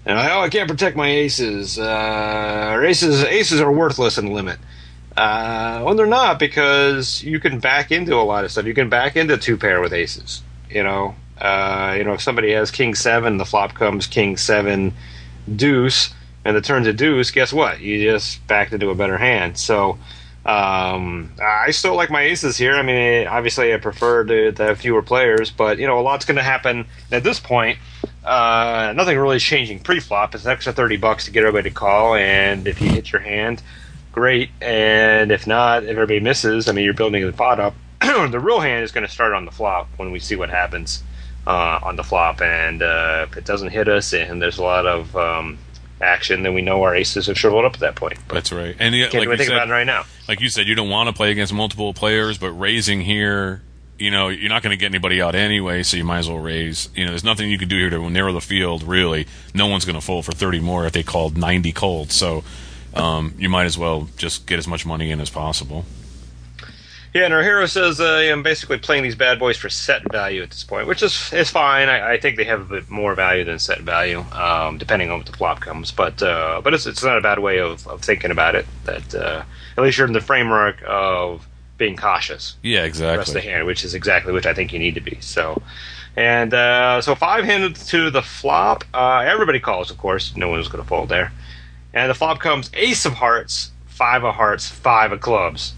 And I can't protect my aces. Aces are worthless in the limit. Well, they're not, because you can back into a lot of stuff. You can back into 2-pair with aces. If somebody has king 7, the flop comes king 7 deuce, and the turn's a deuce. Guess what? You just backed into a better hand. So I still like my aces here. I mean, obviously, I prefer to have fewer players, but a lot's going to happen at this point. Nothing really is changing pre-flop. It's an extra $30 to get everybody to call, and if you hit your hand, great. And if not, if everybody misses, I mean, you're building the pot up. The real hand is going to start on the flop when we see what happens on the flop. And if it doesn't hit us and there's a lot of action, then we know our aces have shriveled up at that point. But that's right. And can't even think about it right now. Like you said, you don't want to play against multiple players, but raising here, you're not going to get anybody out anyway, so you might as well raise. There's nothing you can do here to narrow the field, really. No one's going to fold for 30 more if they called 90 cold. So you might as well just get as much money in as possible. Yeah, and our hero says, I'm basically playing these bad boys for set value at this point, which is fine. I think they have a bit more value than set value, depending on what the flop comes. But it's not a bad way of thinking about it. That at least you're in the framework of being cautious. Yeah, exactly. The rest of the hand, which is exactly what I think you need to be. So 5-handed to the flop. Everybody calls, of course. No one's going to fold there. And the flop comes ace of hearts, 5 of hearts, 5 of clubs.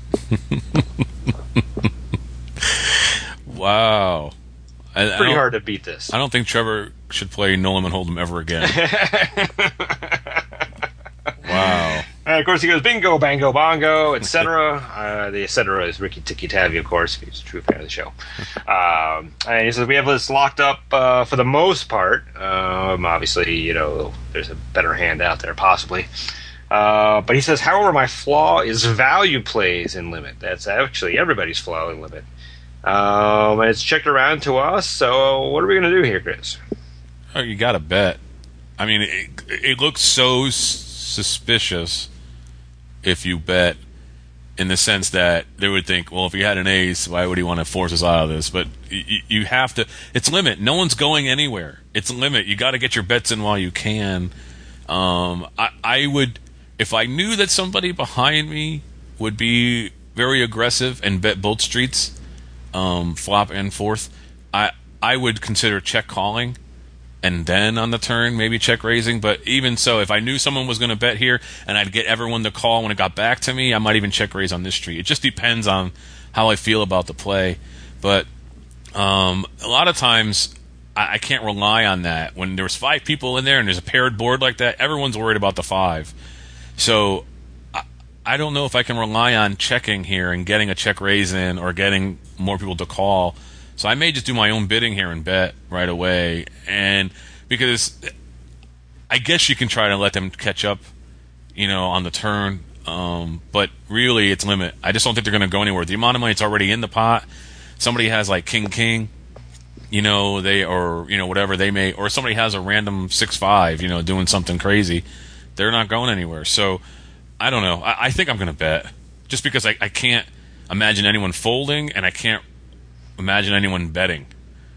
Wow. Pretty hard to beat this. I don't think Trevor should play No Limit Hold'em ever again. Wow. And of course, he goes bingo, bango, bongo, etc. The etc. is Ricky Tikki Tavi, of course, if he's a true fan of the show. And he says, we have this locked up for the most part. Obviously, there's a better hand out there, possibly. But he says, however, my flaw is value plays in limit. That's actually everybody's flaw in limit. And it's checked around to us, so what are we going to do here, Chris? Oh, you got to bet. I mean, it looks so suspicious if you bet, in the sense that they would think, well, if he had an ace, why would he want to force us out of this? But you have to. It's limit. No one's going anywhere. It's limit. You got to get your bets in while you can. I would, if I knew that somebody behind me would be very aggressive and bet both streets, flop and fourth, I would consider check calling, and then on the turn maybe check raising. But even so, if I knew someone was going to bet here and I'd get everyone to call when it got back to me, I might even check raise on this street. It just depends on how I feel about the play. But a lot of times I can't rely on that. When there's 5 people in there and there's a paired board like that, everyone's worried about the 5. So I don't know if I can rely on checking here and getting a check raise in or getting more people to call. So I may just do my own bidding here and bet right away. And because I guess you can try to let them catch up, on the turn. But really, it's limit. I just don't think they're going to go anywhere. The amount of money that's already in the pot, somebody has like king, whatever they may, or somebody has a random 6-5, doing something crazy. They're not going anywhere. So I don't know. I think I'm going to bet, just because I can't imagine anyone folding, and I can't imagine anyone betting.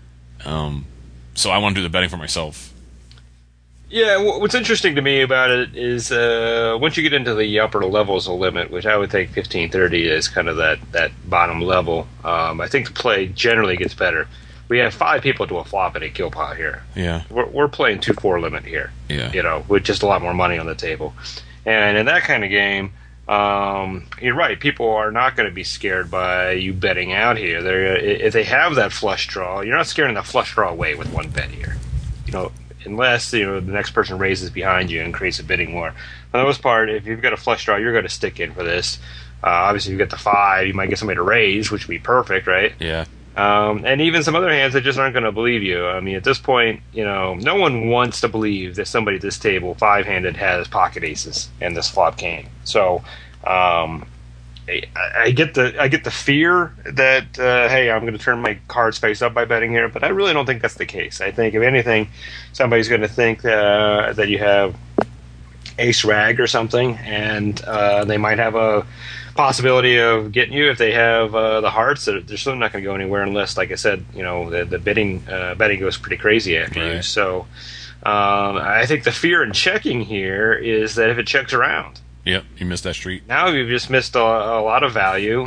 So I want to do the betting for myself. Yeah, what's interesting to me about it is once you get into the upper levels of limit, which I would think 15-30 is kind of that bottom level, I think the play generally gets better. We have 5 people to a flop at a kill pot here. Yeah, we're playing 2-4 limit here. Yeah, with just a lot more money on the table. And in that kind of game, you're right. People are not going to be scared by you betting out here. If they have that flush draw, you're not scaring the flush draw away with one bet here. Unless the next person raises behind you and creates a bidding war. For the most part, if you've got a flush draw, you're going to stick in for this. Obviously, if you get the 5, you might get somebody to raise, which would be perfect, right? Yeah. And even some other hands that just aren't going to believe you. I mean, at this point, no one wants to believe that somebody at this table, 5-handed, has pocket aces and this flop king. So, I get the fear that hey, I'm going to turn my cards face up by betting here, but I really don't think that's the case. I think if anything, somebody's going to think that you have ace rag or something, and they might have a possibility of getting you if they have the hearts. They're still not going to go anywhere unless, like I said, the betting goes pretty crazy after you. So I think the fear in checking here is that if it checks around. Yep, you missed that street. Now you've just missed a lot of value,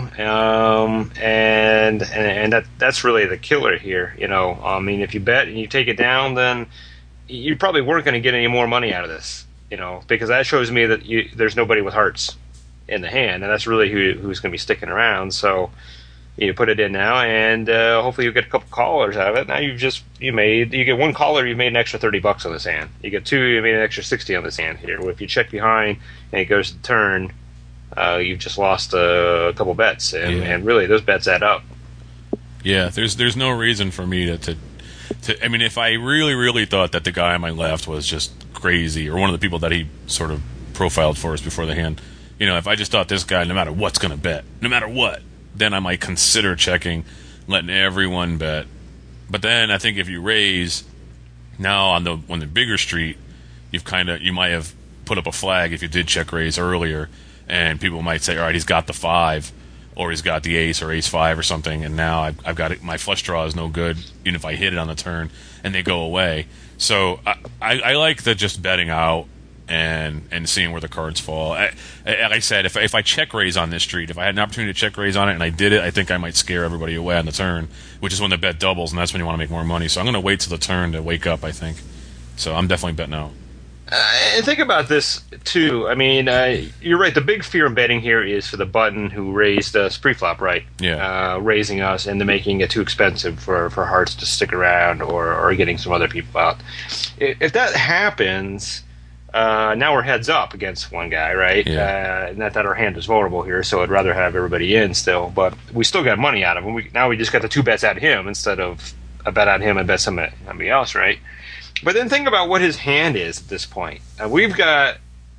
and that's really the killer here. I mean, if you bet and you take it down, then you probably weren't going to get any more money out of this. Because that shows me that there's nobody with hearts in the hand, and that's really who's going to be sticking around. So you put it in now, and hopefully you get a couple callers out of it. Now you get one caller, you made an extra $30 on this hand. You get two, you made an extra 60 on this hand here. If you check behind and it goes to turn, you've just lost a couple bets, and really those bets add up. Yeah, there's no reason for me to. I mean, if I really thought that the guy on my left was just crazy, or one of the people that he sort of profiled for us before the hand, if I just thought this guy, no matter what's going to bet, no matter what, then I might consider checking, letting everyone bet. But then I think if you raise now on the bigger street, you might have put up a flag if you did check raise earlier, and people might say, all right, he's got the 5, or he's got the ace or ace 5 or something, and now I've got it. My flush draw is no good, even if I hit it on the turn, and they go away. So I like the just betting out and seeing where the cards fall. Like I said, if I check raise on this street, if I had an opportunity to check raise on it and I did it, I think I might scare everybody away on the turn, which is when the bet doubles, and that's when you want to make more money. So I'm going to wait till the turn to wake up, I think. So I'm definitely betting out. And think about this, too. I mean, you're right. The big fear in betting here is for the button who raised us pre-flop, right? Yeah. Raising us and making it too expensive for hearts to stick around or getting some other people out. If that happens, now we're heads up against one guy, right? Yeah. Not that our hand is vulnerable here, so I'd rather have everybody in still. But we still got money out of him. Now we just got the 2 bets out of him instead of a bet on him and bet somebody else, right? But then think about what his hand is at this point. We've got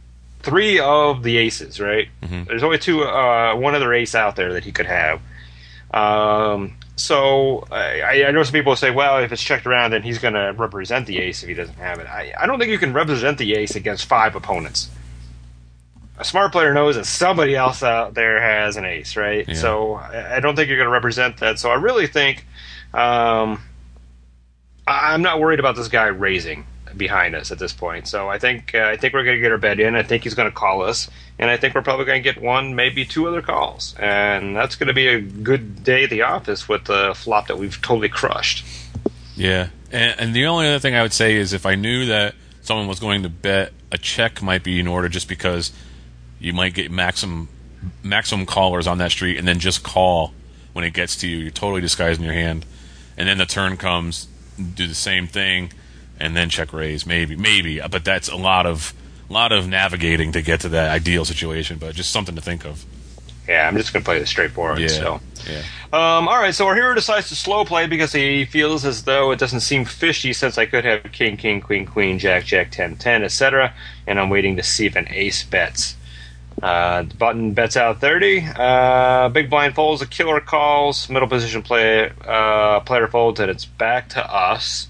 3 of the aces, right? Mm-hmm. There's only one other ace out there that he could have. So I know some people say, well, if it's checked around, then he's going to represent the ace if he doesn't have it. I don't think you can represent the ace against 5 opponents. A smart player knows that somebody else out there has an ace, right? Yeah. So I don't think you're going to represent that. So I really think I'm not worried about this guy raising behind us at this point. So I think we're going to get our bet in. I think he's going to call us, and I think we're probably going to get 1, maybe 2 other calls, and that's going to be a good day at the office with the flop that we've totally crushed. Yeah, and the only other thing I would say is if I knew that someone was going to bet, a check might be in order, just because you might get maximum callers on that street, and then just call when it gets to you. You're totally disguising your hand, and then the turn comes, do the same thing, and then check raise, maybe, but that's a lot of navigating to get to that ideal situation, but just something to think of. Yeah, I'm just going to play this straightforward. Yeah. So. Yeah. All right, so our hero decides to slow play because he feels as though it doesn't seem fishy since I could have king, king, queen, queen, jack, jack, 10, 10, etc., and I'm waiting to see if an ace bets. The button bets out 30. Big blind folds, a killer calls, middle position player folds, and it's back to us.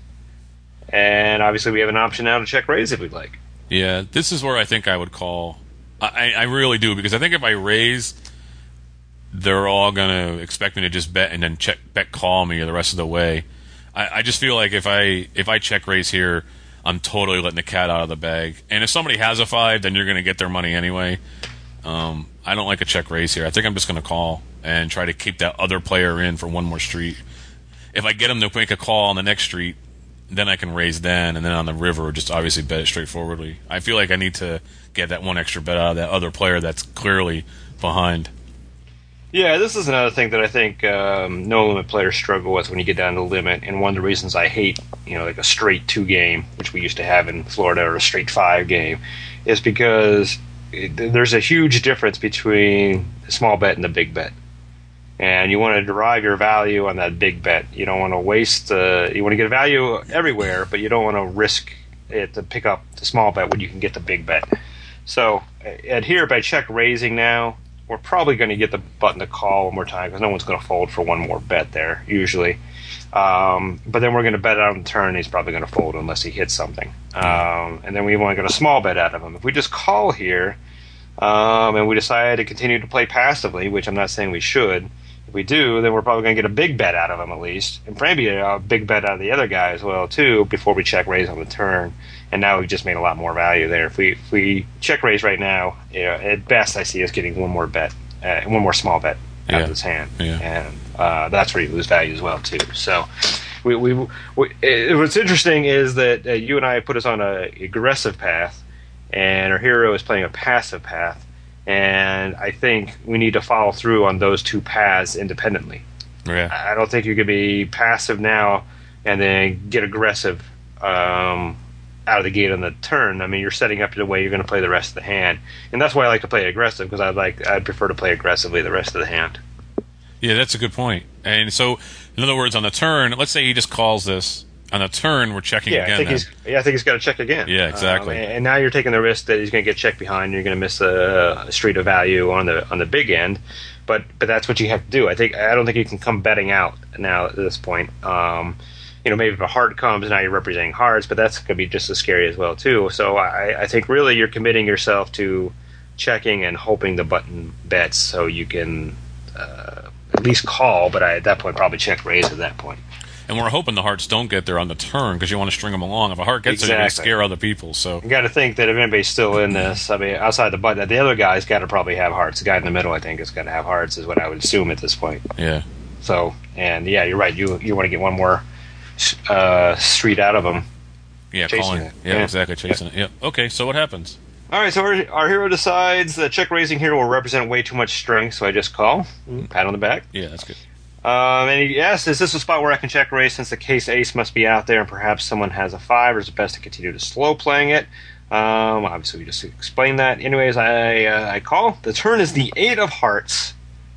And obviously we have an option now to check raise if we'd like. Yeah, this is where I think I would call. I really do, because I think if I raise, they're all going to expect me to just bet and then bet call me the rest of the way. I just feel like if I check raise here, I'm totally letting the cat out of the bag. And if somebody has a 5, then you're going to get their money anyway. I don't like a check raise here. I think I'm just going to call and try to keep that other player in for one more street. If I get him to make a call on the next street, then I can raise then, and then on the river, just obviously bet it straightforwardly. I feel like I need to get that one extra bet out of that other player that's clearly behind. Yeah, this is another thing that I think no-limit players struggle with when you get down to the limit, and one of the reasons I hate, like a straight 2 game, which we used to have in Florida, or a straight 5 game, is because there's a huge difference between the small bet and the big bet. And you want to derive your value on that big bet. You don't want to waste you want to get value everywhere, but you don't want to risk it to pick up the small bet when you can get the big bet. So at here, by check raising now, we're probably going to get the button to call one more time because no one's going to fold for one more bet there, usually. But then we're going to bet out on the turn. He's probably going to fold unless he hits something. And then we want to get a small bet out of him. If we just call here and we decide to continue to play passively, which I'm not saying we should, if we do, then we're probably going to get a big bet out of him at least, and maybe a big bet out of the other guy as well too before we check raise on the turn. and now we've just made a lot more value there. If we check raise right now, at best I see us getting one more small bet out of this hand, and that's where you lose value as well too. So what's interesting is that you and I put us on a aggressive path, and our hero is playing a passive path, and I think we need to follow through on those two paths independently. Yeah. I don't think you could be passive now and then get aggressive out of the gate on the turn. I mean, you're setting up the way you're going to play the rest of the hand, and that's why I like to play aggressive, because I'd prefer to play aggressively the rest of the hand. Yeah, that's a good point. And so, in other words, on the turn, let's say he just calls this. On the turn, we're checking again. I think he's got to check again. Yeah, exactly. And now you're taking the risk that he's going to get checked behind, and you're going to miss a street of value on the big end. But that's what you have to do. I don't think you can come betting out now at this point. Maybe if a heart comes, now you're representing hearts, but that's going to be just as scary as well too. So I think really you're committing yourself to checking and hoping the button bets, so you can at least call. But at that point, probably check raise at that point. And we're hoping the hearts don't get there on the turn, because you want to string them along. If a heart gets there, you scare other people. So you got to think that if anybody's still in this, I mean, outside the button, the other guy's got to probably have hearts. The guy in the middle, I think, has got to have hearts, is what I would assume at this point. Yeah. So, and yeah, you're right. You want to get one more street out of him. Yeah, calling it. Yeah, exactly, chasing it. Yeah. Okay, so what happens? All right, so our hero decides the check raising here will represent way too much strength, so I just call. Pat on the back. Yeah, that's good. And he asks, is this a spot where I can check raise since the case ace must be out there and perhaps someone has a 5, or is it best to continue to slow playing it? Obviously, we just explained that. Anyways, I call. The turn is the 8 of hearts,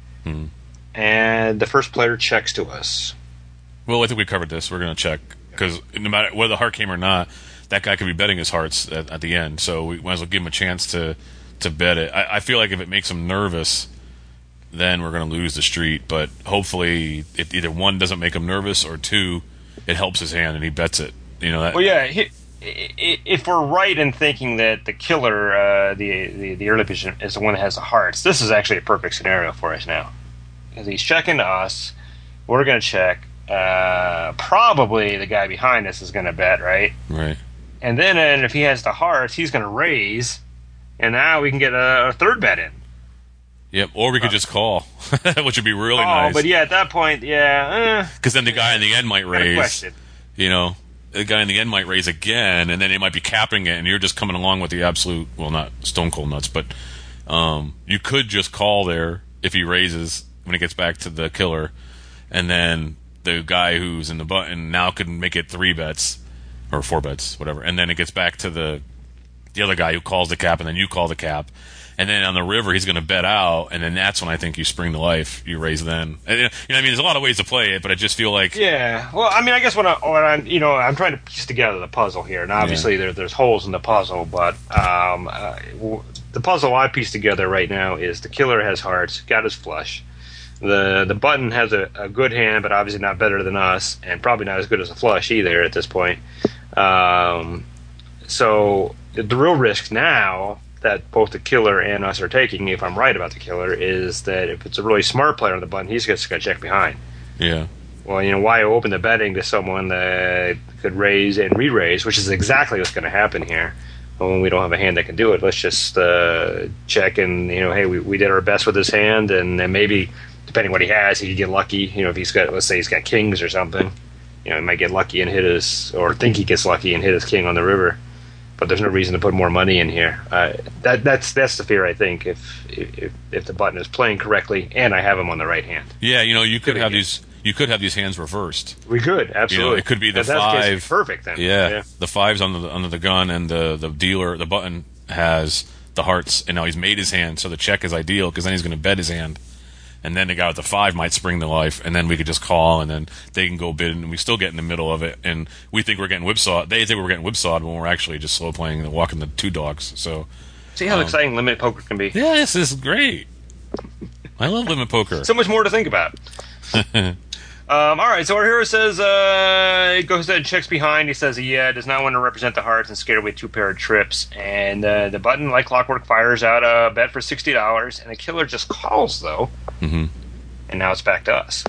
and the first player checks to us. Well, I think we covered this. We're going to check, because no matter whether the heart came or not, that guy could be betting his hearts at the end, so we might as well give him a chance to bet it. I feel like if it makes him nervous, then we're going to lose the street, but hopefully it either 1 doesn't make him nervous, or 2, it helps his hand and he bets it. Well, yeah, if we're right in thinking that the killer, the early position, is the one that has the hearts, this is actually a perfect scenario for us now, because he's checking to us. We're going to check. Probably the guy behind us is going to bet, right? Right. And then if he has the hearts, he's going to raise, and now we can get a third bet in. Yep, or we could just call, which would be really nice. But yeah, at that point, because then the guy in the end might raise. Question. The guy in the end might raise again, and then he might be capping it, and you're just coming along with the absolute, well, not stone cold nuts, but you could just call there if he raises when it gets back to the killer, and then the guy who's in the button now could make it 3 bets, or 4 bets, whatever, and then it gets back to the other guy who calls the cap, and then you call the cap. And then on the river, he's going to bet out, and then that's when I think you spring to life. You raise then. And, what I mean? There's a lot of ways to play it, but I just feel like... Yeah. Well, I mean, I guess I'm trying to piece together the puzzle here. And obviously there's holes in the puzzle, but the puzzle I piece together right now is the killer has hearts, got his flush. The button has a good hand, but obviously not better than us, and probably not as good as a flush either at this point. So the real risk now that both the killer and us are taking, if I'm right about the killer, is that if it's a really smart player on the button, he's just going to check behind. Yeah. Well, why open the betting to someone that could raise and re-raise, which is exactly what's going to happen here. When we don't have a hand that can do it, let's just check and, hey, we did our best with this hand, and then maybe, depending what he has, he could get lucky. If he's got, let's say he's got kings or something, he might get lucky and hit or think he gets lucky and hit his king on the river. But there's no reason to put more money in here. That's the fear, I think, if the button is playing correctly and I have him on the right hand. Yeah, you could have these. You could have these hands reversed. We could, absolutely. It could be the 5. Perfect then. Yeah, the 5's under the gun, and the dealer, the button, has the hearts, and now he's made his hand, so the check is ideal because then he's going to bet his hand. And then the guy with the 5 might spring to life, and then we could just call, and then they can go bid, and we still get in the middle of it. And we think we're getting whipsawed. They think we're getting whipsawed when we're actually just slow playing and walking the 2 dogs. So, see how exciting limit poker can be. Yeah, this is great. I love limit poker. So much more to think about. All right, so our hero says, he goes ahead and checks behind. He says, does not want to represent the hearts and scare away 2 pair of trips. And the button, like clockwork, fires out a bet for $60, and the killer just calls, though. Mm-hmm. And now it's back to us.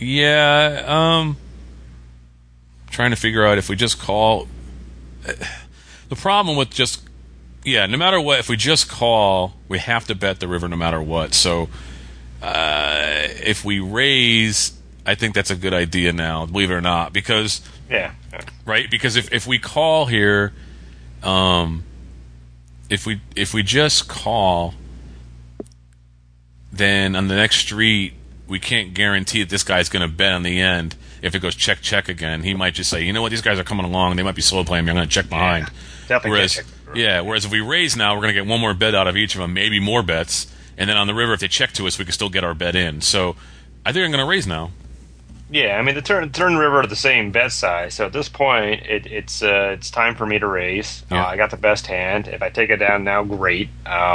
Yeah, trying to figure out if we just call... The problem with no matter what, if we just call, we have to bet the river no matter what. So if we raise, I think that's a good idea now, believe it or not, because right, because if we call here, if we just call, then on the next street we can't guarantee that this guy's going to bet on the end. If it goes check again, he might just say, you know what, these guys are coming along, they might be slow playing me, I'm going to check behind. Definitely whereas if we raise now, we're going to get one more bet out of each of them, maybe more bets, and then on the river, if they check to us, we can still get our bet in. So I think I'm going to raise now. Yeah, I mean the turn river are the same bet size, so at this point it's time for me to raise. Yeah. I got the best hand. If I take it down now, great.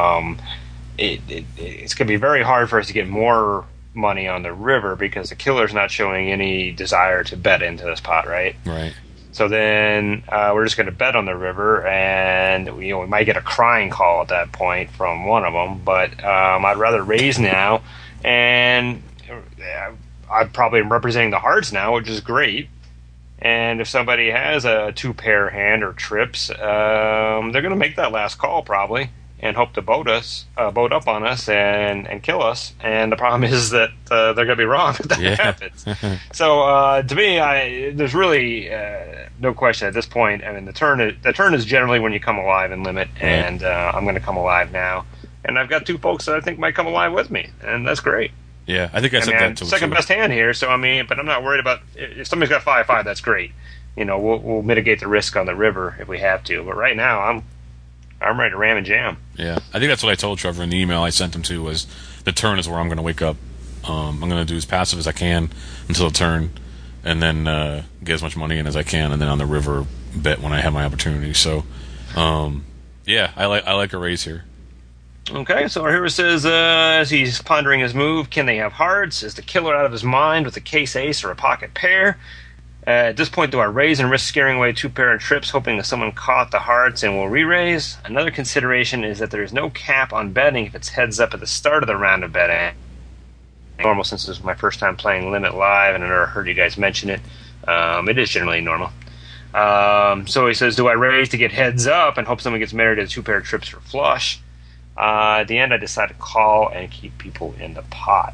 It's going to be very hard for us to get more money on the river because the killer's not showing any desire to bet into this pot, right? Right. So then we're just going to bet on the river, and we might get a crying call at that point from one of them. But I'd rather raise now, and I probably am representing the hearts now, which is great. And if somebody has a 2-pair hand or trips, they're going to make that last call probably and hope to boat up on us and kill us. And the problem is that they're going to be wrong if that happens. So to me, there's really no question at this point. I mean, the turn is generally when you come alive in limit, and I'm going to come alive now. And I've got 2 folks that I think might come alive with me, and that's great. Yeah, I think I said that too. Second best hand here, so I mean, but I'm not worried about if somebody's got 5-5. That's great. We'll mitigate the risk on the river if we have to. But right now, I'm ready to ram and jam. Yeah, I think that's what I told Trevor in the email I sent him to was the turn is where I'm going to wake up. I'm going to do as passive as I can until the turn, and then get as much money in as I can, and then on the river bet when I have my opportunity. So, yeah, I like a raise here. Okay, so our hero says, as he's pondering his move, can they have hearts? Is the killer out of his mind with a case ace or a pocket pair? At this point, do I raise and risk scaring away 2-pair of trips, hoping that someone caught the hearts and will re-raise? Another consideration is that there is no cap on betting if it's heads up at the start of the round of betting. Normal, since this is my first time playing Limit Live, and I never heard you guys mention it. It is generally normal. So he says, do I raise to get heads up and hope someone gets married to 2-pair of trips for flush? At the end, I decide to call and keep people in the pot.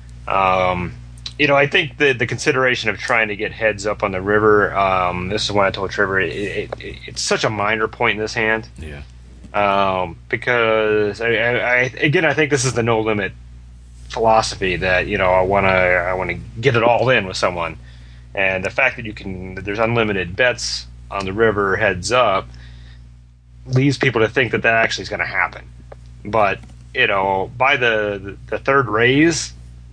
I think the consideration of trying to get heads up on the river, this is when I told Trevor, it's such a minor point in this hand. Yeah. Because, I think this is the no limit philosophy that, I want to get it all in with someone. And the fact that there's unlimited bets on the river heads up leads people to think that actually is going to happen. But, by the third raise,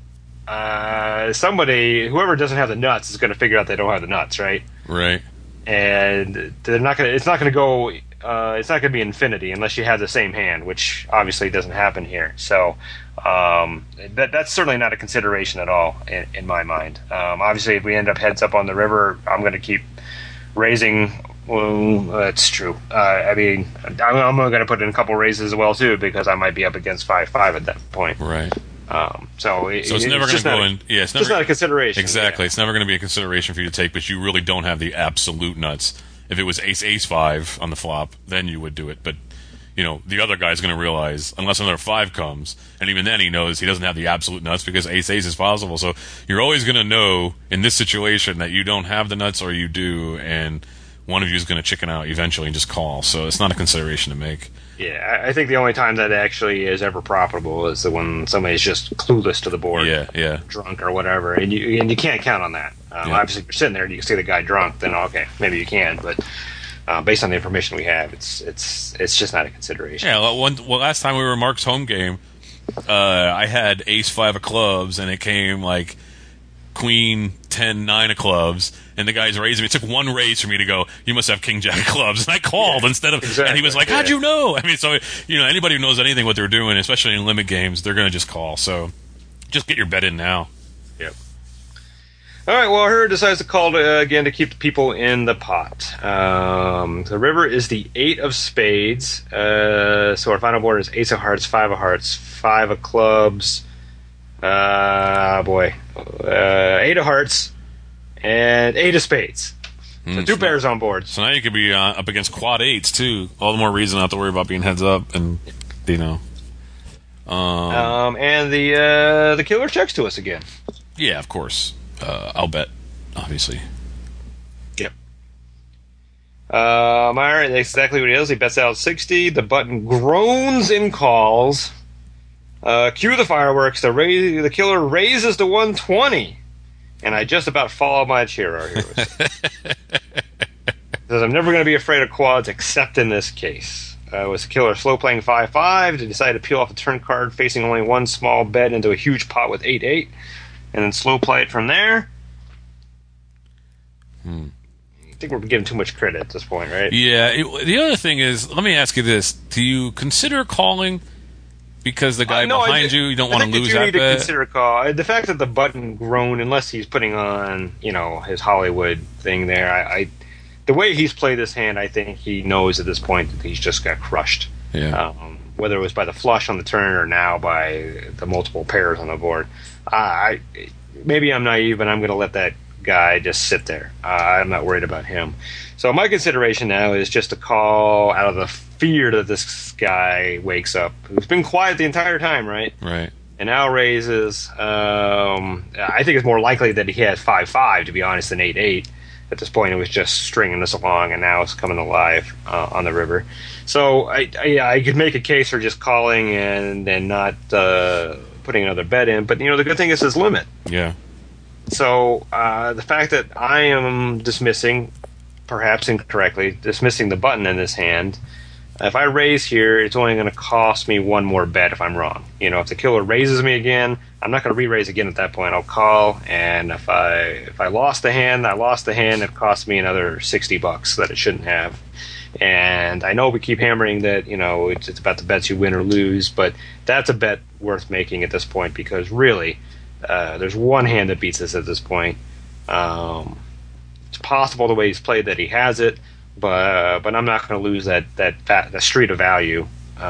whoever doesn't have the nuts is going to figure out they don't have the nuts, right? Right. And it's not going to be infinity unless you have the same hand, which obviously doesn't happen here. So, that's certainly not a consideration at all in my mind. Obviously, if we end up heads up on the river, I'm going to keep raising. Well, that's true. I'm going to put in a couple raises as well too, because I might be up against 5-5 at that point. Right. So it's never going to go in. Yeah, it's never, just not a consideration. Exactly. Yeah. It's never going to be a consideration for you to take, but you really don't have the absolute nuts. If it was ace 5 on the flop, then you would do it. But the other guy's going to realize unless another 5 comes, and even then he knows he doesn't have the absolute nuts because ace is possible. So you're always going to know in this situation that you don't have the nuts or you do, and one of you is going to chicken out eventually and just call. So it's not a consideration to make. Yeah, I think the only time that actually is ever profitable is when somebody's just clueless to the board, drunk or whatever, and you can't count on that. Obviously, if you're sitting there and you can see the guy drunk, then okay, maybe you can, but based on the information we have, it's just not a consideration. Yeah, last time we were Mark's home game, I had ace 5 of clubs, and it came like queen 10 9 of clubs, and the guy's raising me. It took one raise for me to go, you must have king jack of clubs, and I called instead of exactly. And he was like, how'd you know? I mean, so anybody who knows anything what they're doing, especially in limit games, they're going to just call. So just get your bet in now. Yep. All right, well, Herd decides to call again to keep the people in the pot. The river is the 8 of spades, so our final board is ace of hearts, 5 of hearts, 5 of clubs, 8 of hearts, and 8 of spades. So 2 pairs on board. So now you could be up against quad 8s, too. All the more reason not to worry about being heads up and, you know. And the killer checks to us again. Yeah, of course. I'll bet, obviously. Yep. All right, that's exactly what he does. He bets out 60. The button groans and calls. Cue the fireworks. The killer raises to 120. And I just about fall out my chair, our heroes. Says, I'm never going to be afraid of quads except in this case. Was the killer slow playing 5-5 to decide to peel off a turn card facing only one small bet into a huge pot with 8-8 and then slow play it from there? I think we're giving too much credit at this point, right? Yeah. The other thing is, let me ask you this. Do you consider calling because the guy behind you don't want to lose that bet? I think you need to consider call. The fact that the button groaned, unless he's putting on, his Hollywood thing there, the way he's played this hand, I think he knows at this point that he's just got crushed. Yeah. Whether it was by the flush on the turn or now by the multiple pairs on the board. Maybe I'm naive, and I'm going to let that guy just sit there. I'm not worried about him. So my consideration now is just to call out of the fear that this guy wakes up, who's been quiet the entire time, right? Right. And now raises. I think it's more likely that he has 5-5, to be honest, than 8-8. At this point, it was just stringing us along, and now it's coming alive on the river. So I could make a case for just calling and then not putting another bet in. But, the good thing is his limit. Yeah. So the fact that I am dismissing, perhaps incorrectly, dismissing the button in this hand, if I raise here, it's only going to cost me one more bet if I'm wrong. If the killer raises me again, I'm not going to re-raise again at that point. I'll call, and if I lost the hand, I lost the hand. It cost me another $60 that it shouldn't have. And I know we keep hammering that, it's about the bets you win or lose, but that's a bet worth making at this point because really, there's one hand that beats us at this point. It's possible the way he's played that he has it, but I'm not going to lose that street of value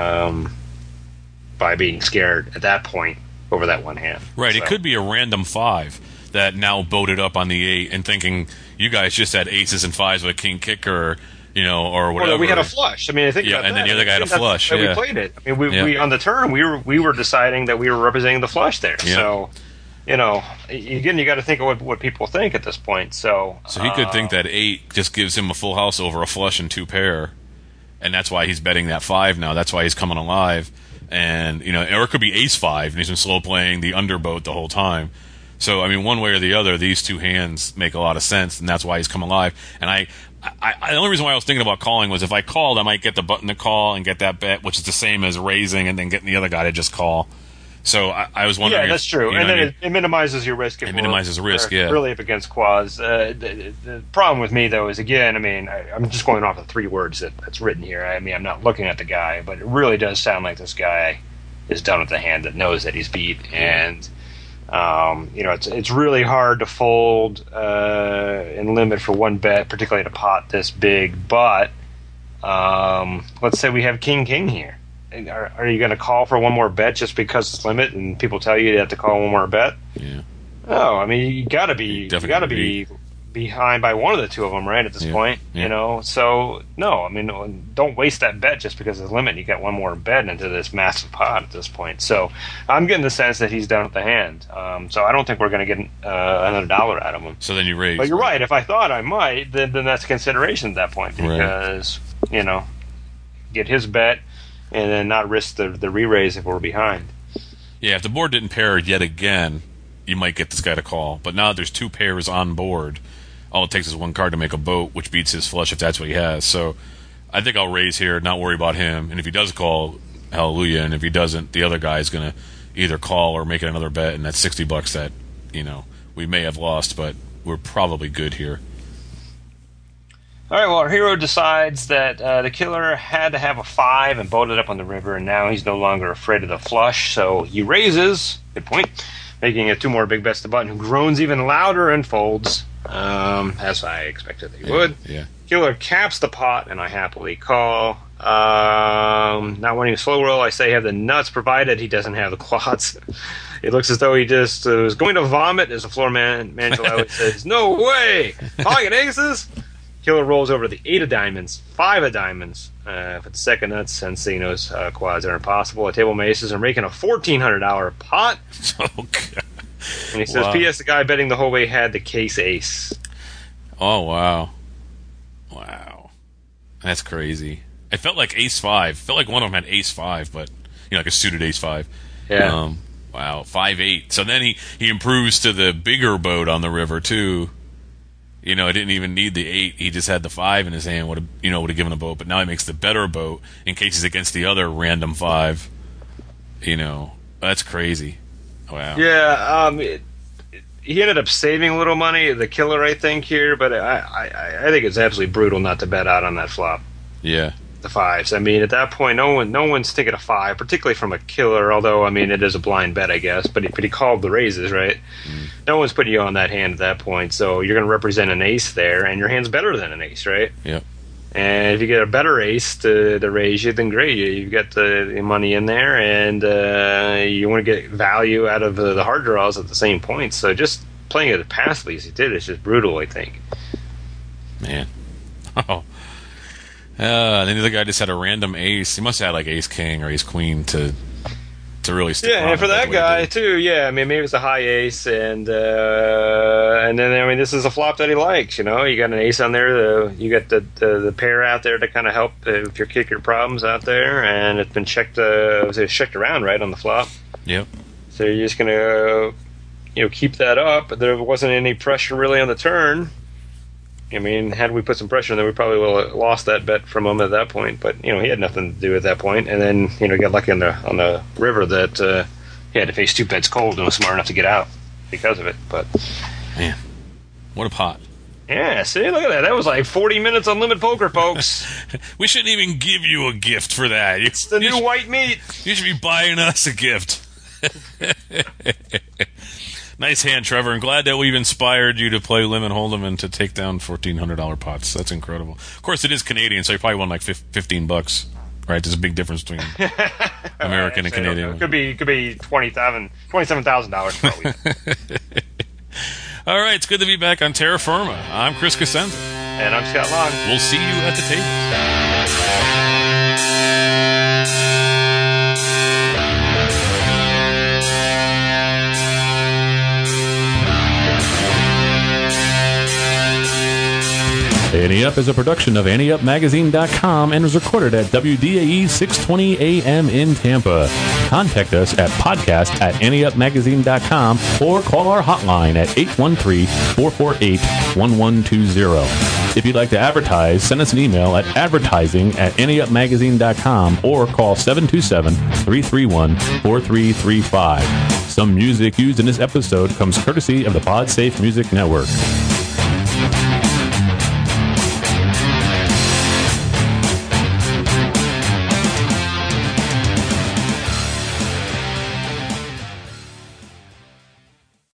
by being scared at that point over that one hand. Right. So. It could be a random 5 that now boated up on the 8 and thinking you guys just had aces and 5s with a king kicker, or whatever. Well, we had a flush. I mean, I think. Yeah, and then the other guy had a flush. Yeah. We played it. I mean, we on the turn we were deciding that we were representing the flush there. Yeah. So. Again, you got to think of what people think at this point. So he could think that 8 just gives him a full house over a flush and 2 pair, and that's why he's betting that 5 now. That's why he's coming alive, and or it could be ace 5, and he's been slow playing the underboat the whole time. So I mean, one way or the other, these two hands make a lot of sense, and that's why he's come alive. And I the only reason why I was thinking about calling was if I called, I might get the button to call and get that bet, which is the same as raising and then getting the other guy to just call. So I was wondering. Yeah, that's true. And then it minimizes your risk. It minimizes the risk, yeah. Really up against quads. The problem with me, though, is, again, I mean, I'm just going off of 3 words that's written here. I mean, I'm not looking at the guy, but it really does sound like this guy is done with the hand that knows that he's beat. And, it's really hard to fold and limit for one bet, particularly in a pot this big. But let's say we have king here. Are you going to call for one more bet just because it's limit and people tell you have to call one more bet? Yeah. Oh, I mean, you got to be behind by one of the two of them, right? At this point, So no, I mean, don't waste that bet just because it's limit. You got one more bet into this massive pot at this point. So I'm getting the sense that he's done with the hand. So I don't think we're going to get another dollar out of him. So then you raise. But you're right. If I thought I might, then that's a consideration at that point because get his bet. And then not risk the re-raise if we're behind. Yeah, if the board didn't pair yet again, you might get this guy to call. But now there's 2 pairs on board. All it takes is 1 card to make a boat, which beats his flush if that's what he has. So I think I'll raise here, not worry about him. And if he does call, hallelujah. And if he doesn't, the other guy is going to either call or make it another bet. And that's $60 that, we may have lost, but we're probably good here. All right, well, our hero decides that the killer had to have a 5 and boated up on the river, and now he's no longer afraid of the flush, so he raises, good point, making it 2 more big bets to button, who groans even louder and folds, as I expected he would. Yeah. Killer caps the pot, and I happily call. Not wanting a slow roll, I say have the nuts, provided he doesn't have the quads. It looks as though he just was going to vomit, as the floor manager always says, no way! Calling it aces? Killer rolls over to the 8 of diamonds, 5 of diamonds for the second nut, since he knows quads are impossible. A table of aces are making a $1,400 pot. Oh, God. And he says, P.S. the guy betting the whole way had the case ace. Oh, wow. Wow. That's crazy. It felt like ace 5. It felt like one of them had ace 5, but, like a suited ace 5. Yeah. Wow, 5-8. So then he improves to the bigger boat on the river, too. It didn't even need the 8. He just had the 5 in his hand, would have given a boat. But now he makes the better boat in case he's against the other random 5. That's crazy. Wow. Yeah, he ended up saving a little money, the killer, I think, here. But I think it's absolutely brutal not to bet out on that flop. Yeah. The 5s. I mean, at that point, no one's taking a 5, particularly from a killer. Although, I mean, it is a blind bet, I guess. But he called the raises, right? No one's putting you on that hand at that point. So you're going to represent an ace there, and your hand's better than an ace, right? Yep. And if you get a better ace to raise you, then great. You've got the money in there, and you want to get value out of the hard draws at the same point. So just playing it passively as he did is just brutal, I think. Man. Oh. Then the other guy just had a random ace. He must have had like ace king or ace queen to really stick around. Yeah, and for that guy too. Yeah, I mean, maybe it's a high ace, and then I mean, this is a flop that he likes. You got an ace on there. You got the pair out there to kind of help with your kicker problems out there, and it's been checked around right on the flop. Yep. So you're just gonna keep that up. There wasn't any pressure really on the turn. I mean, had we put some pressure on there, we probably would have lost that bet from him at that point. But he had nothing to do at that point, and then got lucky on the river that he had to face 2 bets cold and was smart enough to get out because of it. But man, what a pot! Yeah, see, look at that. That was like 40 minutes on Limit Poker, folks. We shouldn't even give you a gift for that. It's the new white meat. You should be buying us a gift. Nice hand, Trevor. I'm glad that we've inspired you to play Limit Hold'em and to take down $1,400 pots. That's incredible. Of course, it is Canadian, so you probably won like $15, right? There's a big difference between American and Canadian. It could be $27,000 probably. All right, it's good to be back on Terra Firma. I'm Chris Cosenza. And I'm Scott Long. We'll see you at the table. Ante Up is a production of AnteUpMagazine.com and was recorded at WDAE 620 AM in Tampa. Contact us at podcast@AnteUpMagazine.com or call our hotline at 813-448-1120. If you'd like to advertise, send us an email at advertising@AnteUpMagazine.com or call 727-331-4335. Some music used in this episode comes courtesy of the PodSafe Music Network.